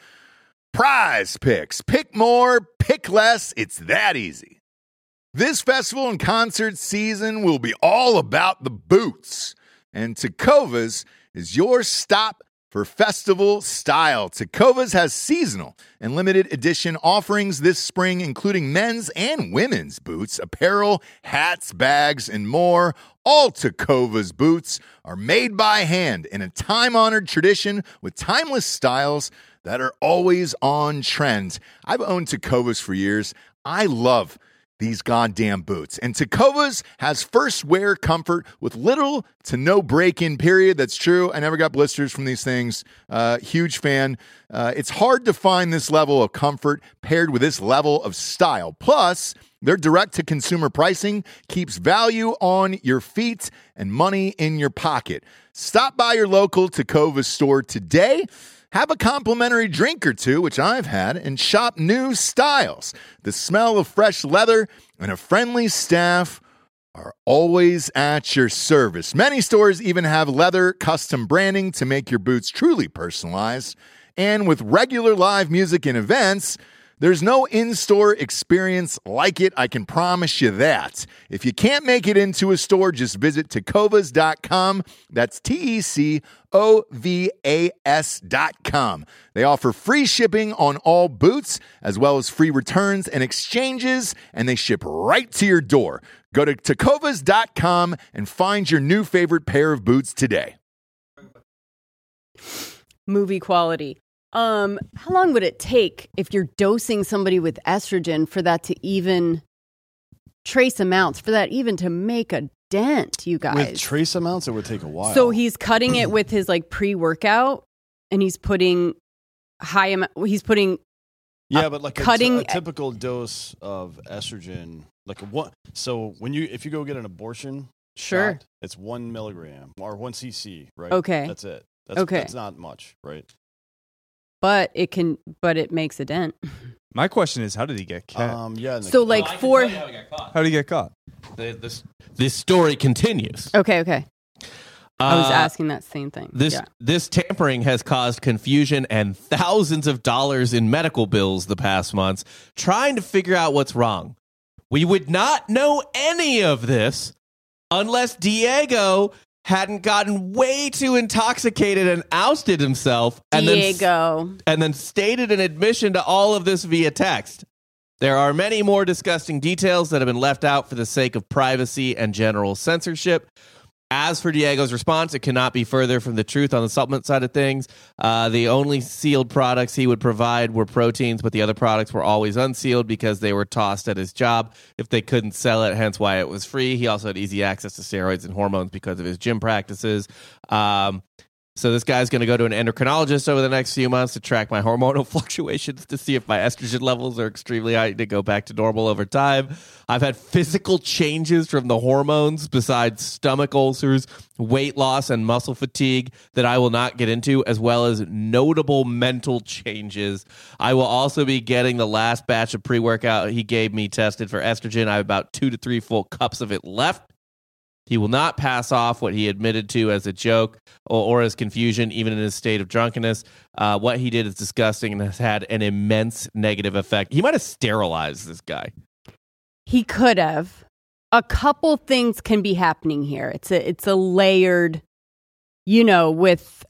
Prize Picks. Pick more, pick less. It's that easy. This festival and concert season will be all about the boots. And Tecovas is your stop for festival style. Tecovas has seasonal and limited edition offerings this spring, including men's and women's boots, apparel, hats, bags, and more. All Tecovas boots are made by hand in a time-honored tradition with timeless styles that are always on trend. I've owned Tecovas for years. I love these goddamn boots. And Tecovas has first wear comfort with little to no break-in period. That's true. I never got blisters from these things. Huge fan. It's hard to find this level of comfort paired with this level of style. Plus, their direct-to-consumer pricing keeps value on your feet and money in your pocket. Stop by your local Tecovas store today. Have a complimentary drink or two, which I've had, and shop new styles. The smell of fresh leather and a friendly staff are always at your service. Many stores even have leather custom branding to make your boots truly personalized. And with regular live music and events, there's no in-store experience like it, I can promise you that. If you can't make it into a store, just visit tecovas.com. That's TECOVAS.com. They offer free shipping on all boots, as well as free returns and exchanges, and they ship right to your door. Go to tecovas.com and find your new favorite pair of boots today.
Movie quality. How long would it take if you're dosing somebody with estrogen for that to even trace amounts, for that even to make a dent, you guys?
With trace amounts, it would take a while.
So he's cutting it with his like pre-workout, and he's putting he's putting
but like
cutting
a typical dose of estrogen, like so if you go get an abortion,
Sure.
shot. It's 1 milligram or 1 cc, right?
Okay.
That's it. That's,
Okay.
That's not much, right?
But it makes a dent.
My question is, how did he get caught?
Yeah. and
So like for
How did he get caught?
This story continues.
okay. I was
Uh,
asking that same thing.
This tampering has caused confusion and thousands of dollars in medical bills the past months, trying to figure out what's wrong. We would not know any of this unless Diego hadn't gotten way too intoxicated and ousted himself and then stated an admission to all of this via text. There are many more disgusting details that have been left out for the sake of privacy and general censorship. As for Diego's response, it cannot be further from the truth on the supplement side of things. The only sealed products he would provide were proteins, but the other products were always unsealed because they were tossed at his job if they couldn't sell it, hence why it was free. He also had easy access to steroids and hormones because of his gym practices. So this guy's going to go to an endocrinologist over the next few months to track my hormonal fluctuations to see if my estrogen levels are extremely high to go back to normal over time. I've had physical changes from the hormones besides stomach ulcers, weight loss, and muscle fatigue that I will not get into, as well as notable mental changes. I will also be getting the last batch of pre-workout he gave me tested for estrogen. I have about 2 to 3 full cups of it left. He will not pass off what he admitted to as a joke or as confusion, even in his state of drunkenness. What he did is disgusting and has had an immense negative effect. He might have sterilized this guy.
He could have. A couple things can be happening here. It's a layered, with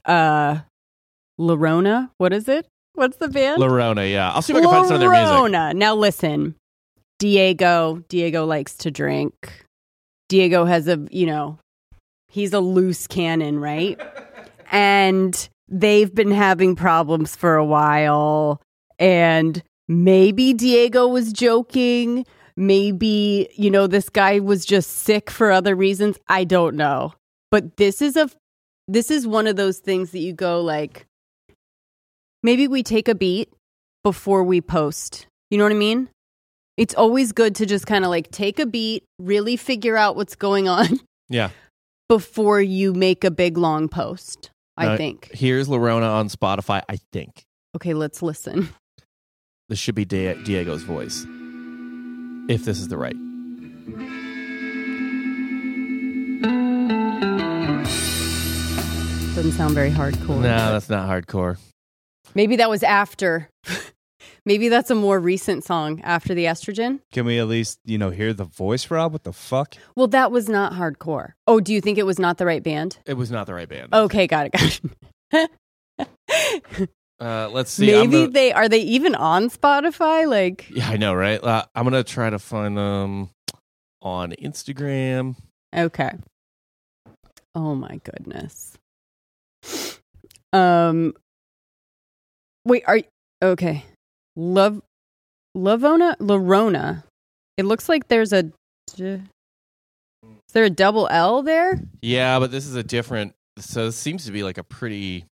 Lorona. What is it? What's the band?
Lorona, yeah. I'll see if I can find some of their music.
Lorona. Now listen, Diego likes to drink. Diego has he's a loose cannon, right? And they've been having problems for a while. And maybe Diego was joking. Maybe, this guy was just sick for other reasons. I don't know. But this is one of those things that you go like, maybe we take a beat before we post. You know what I mean? It's always good to just kind of like take a beat, really figure out what's going on.
Yeah.
Before you make a big long post, I think.
Here's Lorona on Spotify, I think.
Okay, let's listen.
This should be Diego's voice. If this is the right.
Doesn't sound very hardcore.
No, that's not hardcore.
Maybe that was after. Maybe that's a more recent song after the estrogen.
Can we at least, hear the voice, Rob? What the fuck?
Well, that was not hardcore. Oh, do you think it was not the right band?
It was not the right band.
Okay, got it.
Let's see.
Maybe are they even on Spotify? Like,
yeah, I know, right? I'm gonna try to find them on Instagram.
Okay. Oh my goodness. Wait, okay? Lorona. It looks like there's is there a double L there?
Yeah, but this is a different. So it seems to be like a pretty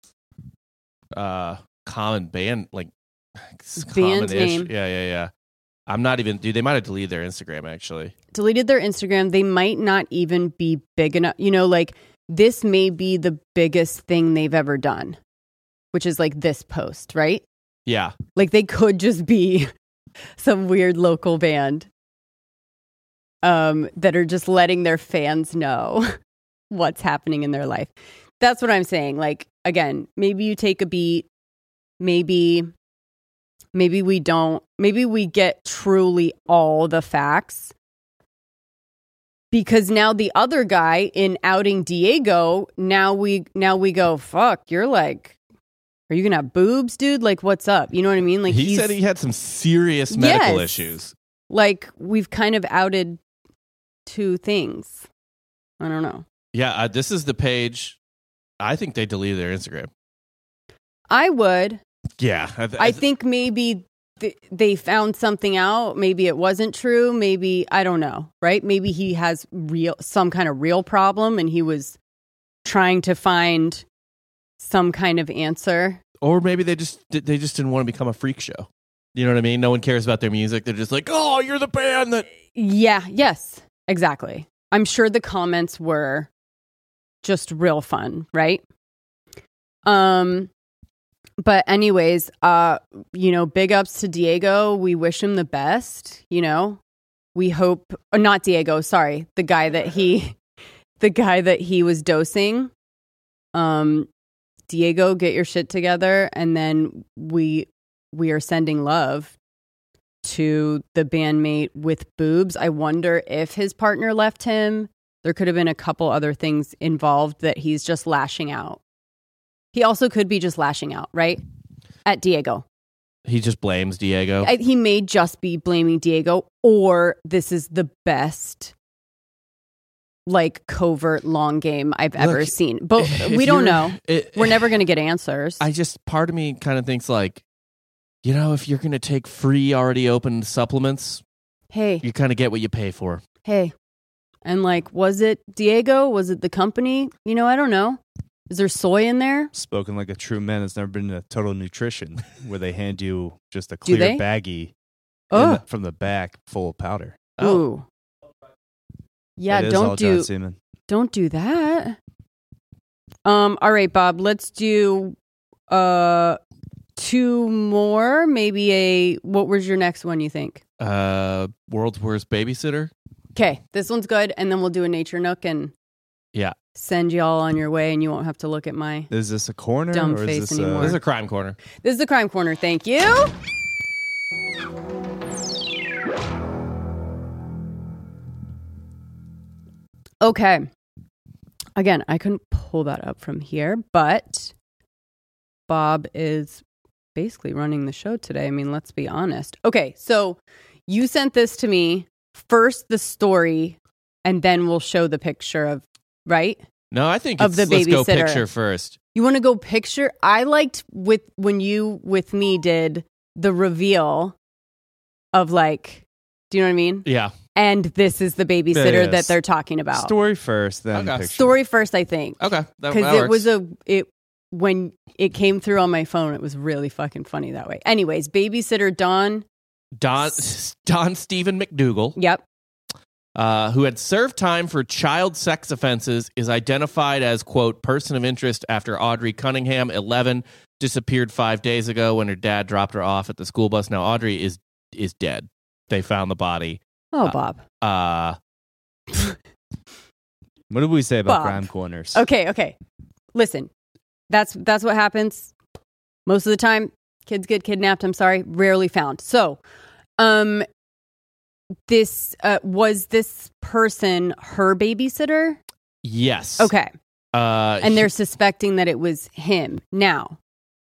common band, like
band name.
Yeah. I'm not even. Dude, they might have deleted their Instagram. Actually,
deleted their Instagram. They might not even be big enough. Like this may be the biggest thing they've ever done, which is like this post, right?
Yeah.
Like they could just be some weird local band that are just letting their fans know what's happening in their life. That's what I'm saying. Like, again, maybe you take a beat. Maybe we don't. Maybe we get truly all the facts. Because now the other guy in outing Diego, now we go, fuck, you're like, are you going to have boobs, dude? Like, what's up? You know what I mean? Like
he said he had some serious medical issues.
Like, we've kind of outed 2 things. I don't know.
Yeah, this is the page. I think they deleted their Instagram.
I would.
Yeah.
I think maybe they found something out. Maybe it wasn't true. Maybe, I don't know, right? Maybe he has some kind of real problem and he was trying to find some kind of answer.
Or maybe they just didn't want to become a freak show. You know what I mean? No one cares about their music. They're just like, oh, you're the band that...
Yeah, yes, exactly. I'm sure the comments were just real fun, right? But anyways, big ups to Diego. We wish him the best, We hope not Diego, sorry, the guy that he was dosing. Diego, get your shit together, and then we are sending love to the bandmate with boobs. I wonder if his partner left him. There could have been a couple other things involved that he's just lashing out. He also could be just lashing out, right? At Diego.
He just blames Diego.
He may just be blaming Diego, or this is the best covert long game I've ever seen. But we don't know. We're never going to get answers.
Part of me kind of thinks if you're going to take free already opened supplements,
hey,
you kind of get what you pay for.
Hey. And was it Diego? Was it the company? I don't know. Is there soy in there?
Spoken like a true man has never been to Total Nutrition, where they hand you just a clear baggie from the back full of powder.
Ooh. Yeah, don't do that. All right, Bob, let's do 2 more. Maybe what was your next one, you think?
World's Worst Babysitter.
Okay, this one's good, and then we'll do a Nature Nook and send y'all on your way, and you won't have to look at my
Is this a corner
dumb
or
face
is this
anymore.
This is a crime corner.
This is the crime corner. Thank you. Okay. Again, I couldn't pull that up from here, but Bob is basically running the show today. I mean, let's be honest. Okay, so you sent this to me. First, the story, and then we'll show the picture of, right?
No, I think
of the
let's go
babysitter.
picture first.
You want to go picture? I liked when you with me did the reveal of do you know what I mean?
Yeah.
And this is the babysitter
Yeah.
that they're talking about.
Story first, then
Okay.
picture.
Story first, I think.
Okay. That
Because it
works.
was when it came through on my phone, it was really fucking funny that way. Anyways, babysitter Don Stephen McDougal. Yep.
Who had served time for child sex offenses, is identified as, quote, person of interest after Audrey Cunningham, 11, disappeared 5 days ago when her dad dropped her off at the school bus. Now, Audrey is dead. They found the body.
Oh, Bob.
What did we say about
Bob.
crime corners?
Okay. Listen, that's what happens. Most of the time, kids get kidnapped. I'm sorry, rarely found. So, this was this person her babysitter?
Yes.
Okay. And
He-
they're suspecting that it was him. Now,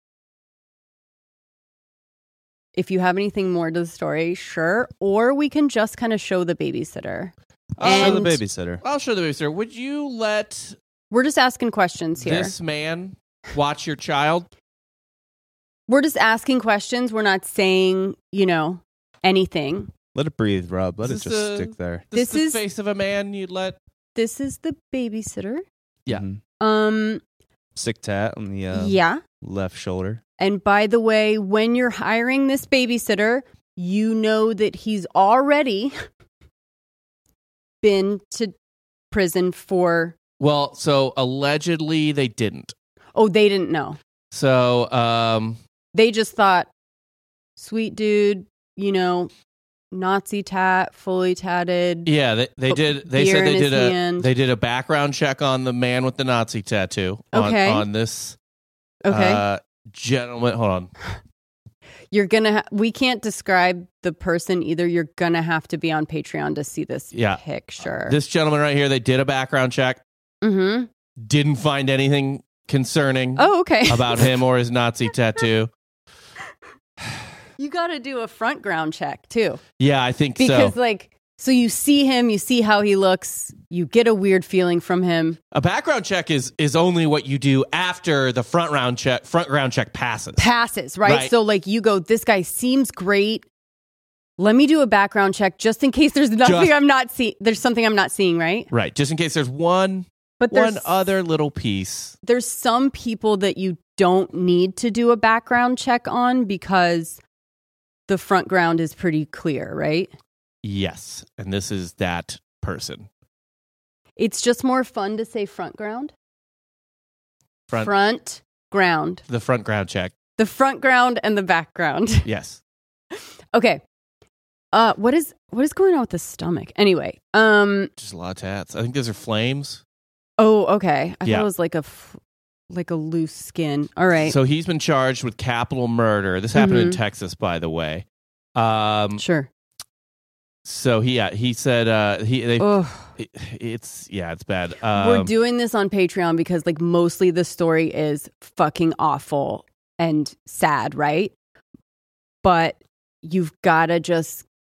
if you have anything more to the story, sure. Or we can just kind of show the babysitter.
Show the
And-
babysitter.
I'll show the babysitter. Would you let
We're just asking questions here.
this man watch your child?
We're just asking questions. We're not saying, anything.
Let it breathe, Rob. Let it
This
just
is
stick there.
This
This
is
is-
the face of a man you'd let.
This is the babysitter.
Yeah.
Mhm. Sick tat on the
Yeah.
left shoulder.
And by the way, when you're hiring this babysitter, you know that he's already been to prison for.
Well, so allegedly they didn't.
Oh, they didn't know.
So,
They just thought, sweet dude, Nazi tat, fully tatted.
yeah, they did. They
Beer
said
in his hand.
they did a background check on the man with the Nazi tattoo.
Okay.
On this.
Okay.
Gentleman, hold on.
You're gonna. We can't describe the person either. You're gonna have to be on Patreon to see this
Yeah.
picture.
This gentleman right here, they did a background check.
Mm-hmm.
Didn't find anything concerning
Oh, okay.
about him or his Nazi tattoo.
You got to do a front ground check too,
Yeah, I think
because
so.
so you see him, you see how he looks, you get a weird feeling from him.
A background check is only what you do after the front ground check passes.
Passes, right?
Right.
So you go, this guy seems great. Let me do a background check just in case there's nothing I'm not seeing. There's something I'm not seeing, right?
Right, just in case there's one
But there's
other little piece.
there's some people that you don't need to do a background check on because the front ground is pretty clear, right?
Yes, and this is that person.
It's just more fun to say front ground.
Front
ground.
the front ground check.
The front ground and the background.
Yes.
Okay. What is going on with the stomach? Anyway,
Just a lot of tats. I think those are flames.
oh, okay. I
Yeah.
thought it was like a loose skin. All right.
So he's been charged with capital murder. This happened in Texas, by the way.
Sure.
So he said
Ugh.
it's bad.
We're doing this on Patreon because like mostly the story is fucking awful and sad, right? But you've got to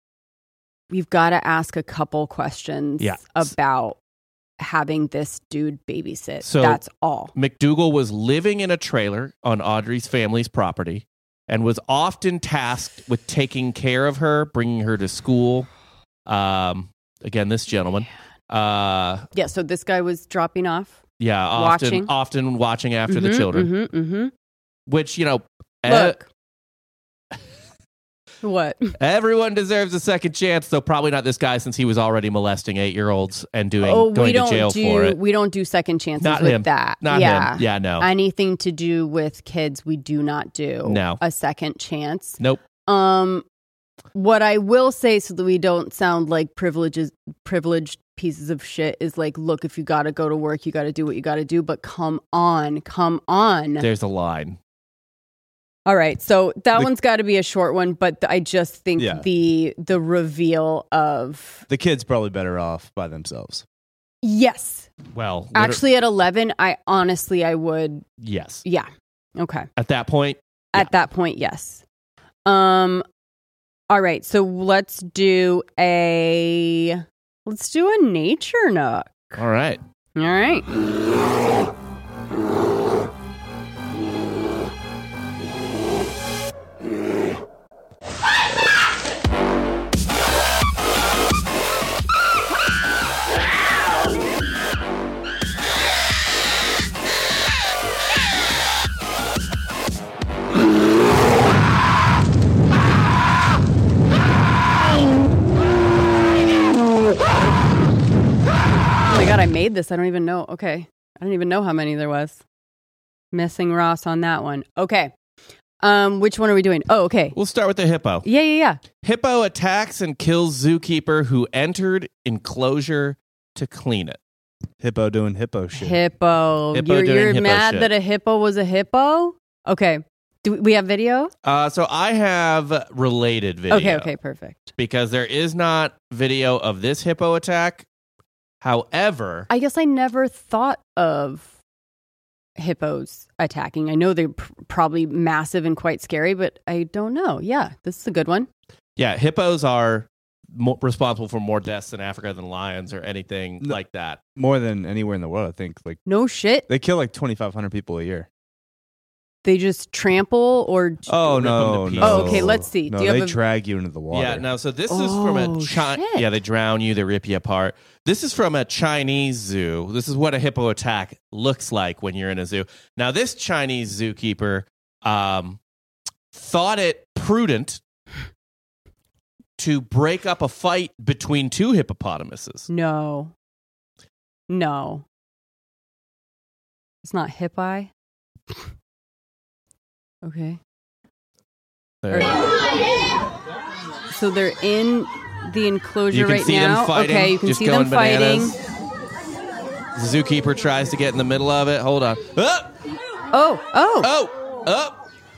ask a couple questions about having this dude babysit.
So
that's all.
McDougal was living in a trailer on Audrey's family's property and was often tasked with taking care of her, bringing her to school. Again, this gentleman.
Yeah, so this guy was dropping off.
Yeah, often watching after the children. Which,
Look. What?
everyone deserves a second chance, though probably not this guy since he was already molesting 8-year-olds and going to jail for it.
We don't do second chances
Not
with
him.
that.
Not
yeah.
him. Yeah, no.
Anything to do with kids, we do not do
No.
a second chance.
Nope.
What I will say so that we don't sound like privileged pieces of shit is like, look, if you got to go to work, you got to do what you got to do. But come on.
There's a line.
All right. So that one's got to be a short one. But I just think
Yeah.
the reveal of.
The kid's probably better off by themselves.
Yes.
Well,
Actually, at 11, I would.
yes.
Yeah. Okay.
At that point,
At that point, yes. All right, so let's do a nature nook.
all right.
All right. Oh my God, I made this. I don't even know. Okay. I don't even know how many there was. Missing Ross on that one. Okay. Which one are we doing? Oh, okay.
We'll start with the hippo.
Yeah.
Hippo attacks and kills zookeeper who entered enclosure to clean it.
Hippo doing hippo shit.
Hippo.
Hippo doing
You're
hippo
mad
shit.
that a hippo was a hippo? Okay. Do we have video?
So I have related video.
Okay, perfect.
Because there is not video of this hippo attack. However,
I guess I never thought of hippos attacking. I know they're probably massive and quite scary, but I don't know. Yeah, this is a good one.
yeah, hippos are responsible for more deaths in Africa than lions or anything like that.
More than anywhere in the world, I think. Like
No shit.
they kill like 2,500 people a year.
They just trample or...
Oh
Rip them
no,
to
no.
pieces.
Oh, okay, let's see.
No,
Do you
they
have a-
drag you into the water.
Yeah, no, so this is from a
Oh, shit.
Yeah, they drown you, they rip you apart. This is from a Chinese zoo. This is what a hippo attack looks like when you're in a zoo. Now, this Chinese zookeeper thought it prudent to break up a fight between two hippopotamuses.
No. It's not hippi? Okay.
There.
So they're in the enclosure
You can
right
see
now.
them fighting.
Okay, you can
just
see them
going
fighting.
bananas. The zookeeper tries to get in the middle of it. Hold on. Ah!
Oh.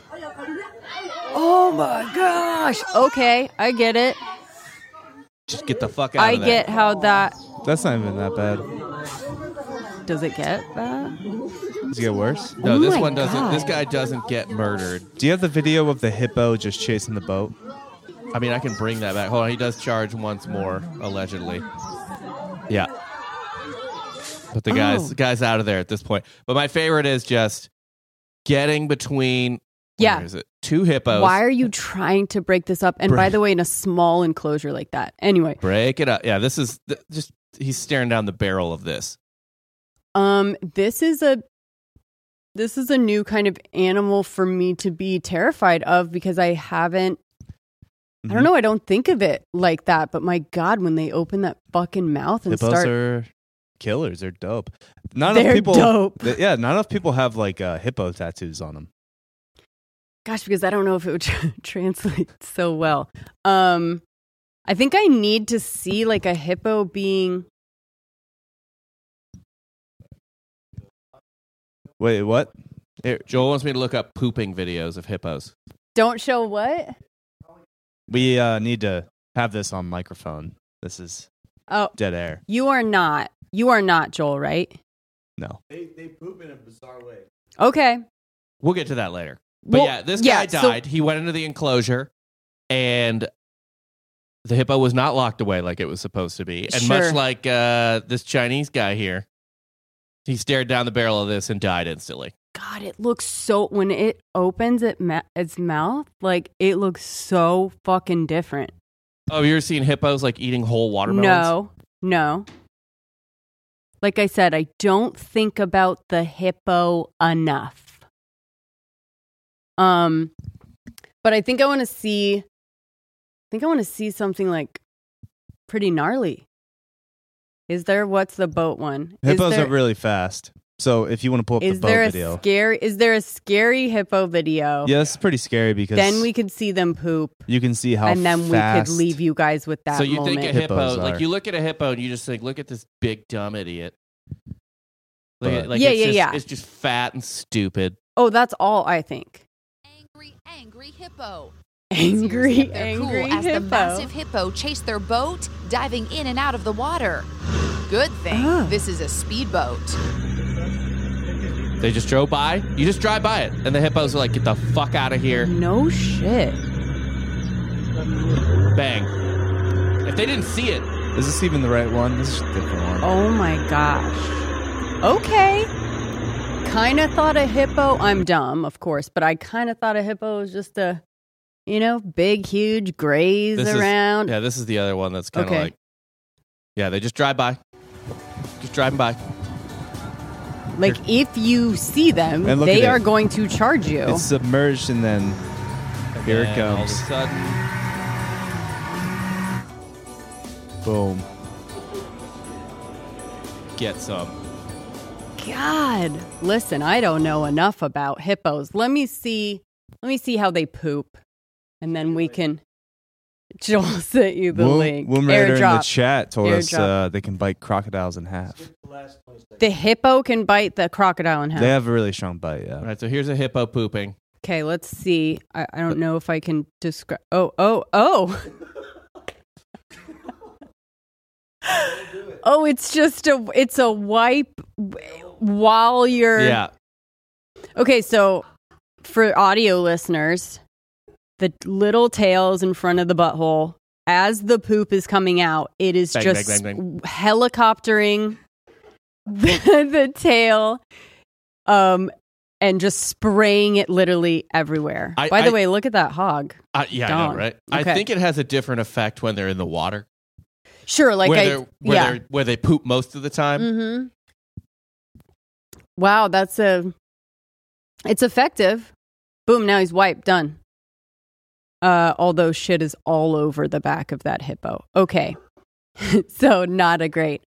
Oh my gosh. Okay, I get it.
Just get the fuck out
I
of there.
get how that...
That's not even that bad.
Does it get that?
Does it get worse?
No,
Oh
this
my
one doesn't.
God.
This guy doesn't get murdered.
Do you have the video of the hippo just chasing the boat?
I mean, I can bring that back. Hold on, he does charge once more, allegedly. Yeah. But the guy's out of there at this point. But my favorite is just getting between where is it? Two hippos.
Why are you trying to break this up? And by the way, in a small enclosure like that. Anyway.
Break it up. Yeah, this is just he's staring down the barrel of this.
This is a new kind of animal for me to be terrified of because I haven't I don't know, I don't think of it like that, but my God, when they open that fucking mouth and
Hippos
start
are killers. They're dope. Not
They're
enough people.
dope.
Not enough people have like hippo tattoos on them.
Gosh, because I don't know if it would translate so well. I think I need to see like a hippo being.
Wait, what?
Here, Joel wants me to look up pooping videos of hippos.
Don't show what?
We need to have this on microphone. This is dead air.
You are not. You are not Joel, right?
No.
They poop in a bizarre way.
Okay.
We'll get to that later. But
Well,
yeah, this guy
so-
died. He went into the enclosure, and the hippo was not locked away like it was supposed to be. And
Sure.
much like this Chinese guy here, he stared down the barrel of this and died instantly.
God, it looks so. When it opens its mouth, like it looks so fucking different.
Oh, you ever seen hippos like eating whole watermelons?
No. Like I said, I don't think about the hippo enough. But I think I want to see. I think I want to see something like pretty gnarly. Is there? What's the boat one?
Hippos are really fast. So if you want to pull up the
Is
boat
there a
video.
scary? Is there a scary hippo video?
Yeah, it's pretty scary because
Then we could see them poop,
you can see how
and then
fast
we could leave you guys with that
So you
moment.
think a hippo,
Hippos
like
are.
you look at a hippo and you just think, look at this big dumb idiot. Look at,
But-
like
Yeah,
it's
yeah,
just,
yeah.
It's just fat and stupid.
Oh, that's all I think.
Angry hippo.
Angry,
Seriously, they're
angry
cool as
hippo.
the massive hippo chased their boat, diving in and out of the water. Good thing
Ah.
this is a speedboat.
They just drove by. You just drive by it, and the hippos are like, "Get the fuck out of here!"
No shit.
Bang. If they didn't see it,
Is this even the right one? This is a different one.
Oh my gosh. Okay. Kind of thought a hippo. I'm dumb, of course, but I kind of thought a hippo was just a, big, huge graze
this
around.
Is, yeah, this is the other one that's kind of
Okay.
like, yeah, they just drive by, just driving by.
Like, if you see them,
And look
they
at
are
it.
going to charge you.
It's submerged and then here it
And all of a
comes.
sudden,
Boom.
get some.
God, listen, I don't know enough about hippos. Let me see how they poop, and then we can. Joel sent you the link.
Woom Raider in the
Airdrop.
chat told us
Airdrop.
they can bite crocodiles in half.
The hippo can bite the crocodile in half.
They have a really strong bite, yeah.
All right, so here's a hippo pooping.
Okay, let's see. I don't know if I can describe. Oh. Oh, it's a wipe while you're.
Yeah,
Okay, so for audio listeners, the little tails in front of the butthole, as the poop is coming out, it is
Bang,
just
bang, bang, bang.
helicoptering the tail, and just spraying it literally everywhere. By the way, look at that hog.
yeah, I
Dong.
know, right?
Okay.
I think it has a different effect when they're in the water,
Sure, like
where they poop most of the time.
Mm-hmm. Wow, it's effective. Boom, now he's wiped, done. Although shit is all over the back of that hippo. Okay. So not a great.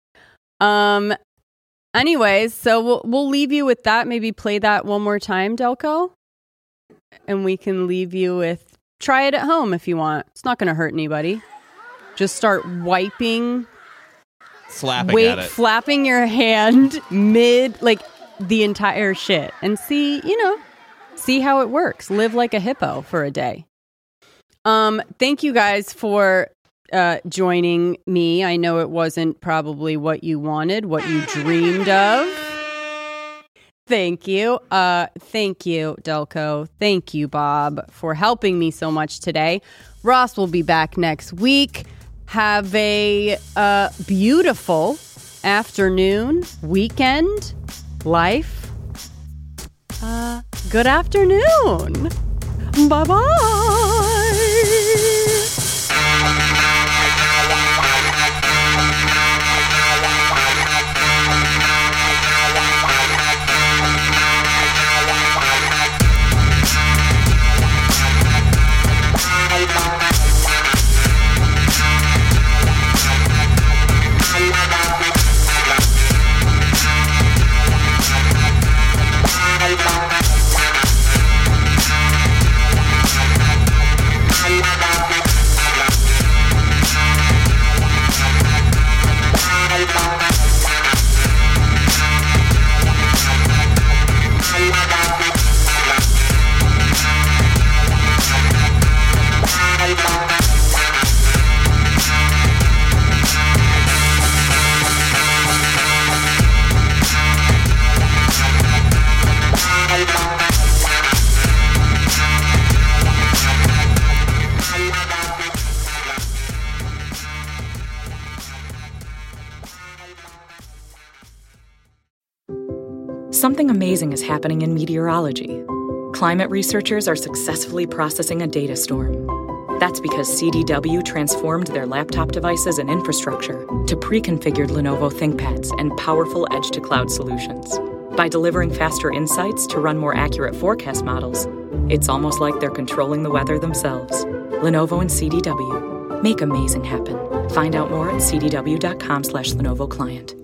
Anyways, so we'll leave you with that. Maybe play that one more time, Delco. And we can leave you with try it at home if you want. It's not going to hurt anybody. Just start wiping
Slapping at it.
flapping your hand mid, like the entire shit, and see how it works. Live like a hippo for a day. Thank you guys for joining me. I know it wasn't probably what you wanted, what you dreamed of. Thank you. Thank you, Delco. Thank you, Bob, for helping me so much today. Ross will be back next week. Have a beautiful afternoon, weekend, life. Good afternoon. Bye-bye.
Something amazing is happening in meteorology. Climate researchers are successfully processing a data storm. That's because CDW transformed their laptop devices and infrastructure to pre-configured Lenovo ThinkPads and powerful edge-to-cloud solutions. By delivering faster insights to run more accurate forecast models, it's almost like they're controlling the weather themselves. Lenovo and CDW. Make amazing happen. Find out more at cdw.com/Lenovo Client.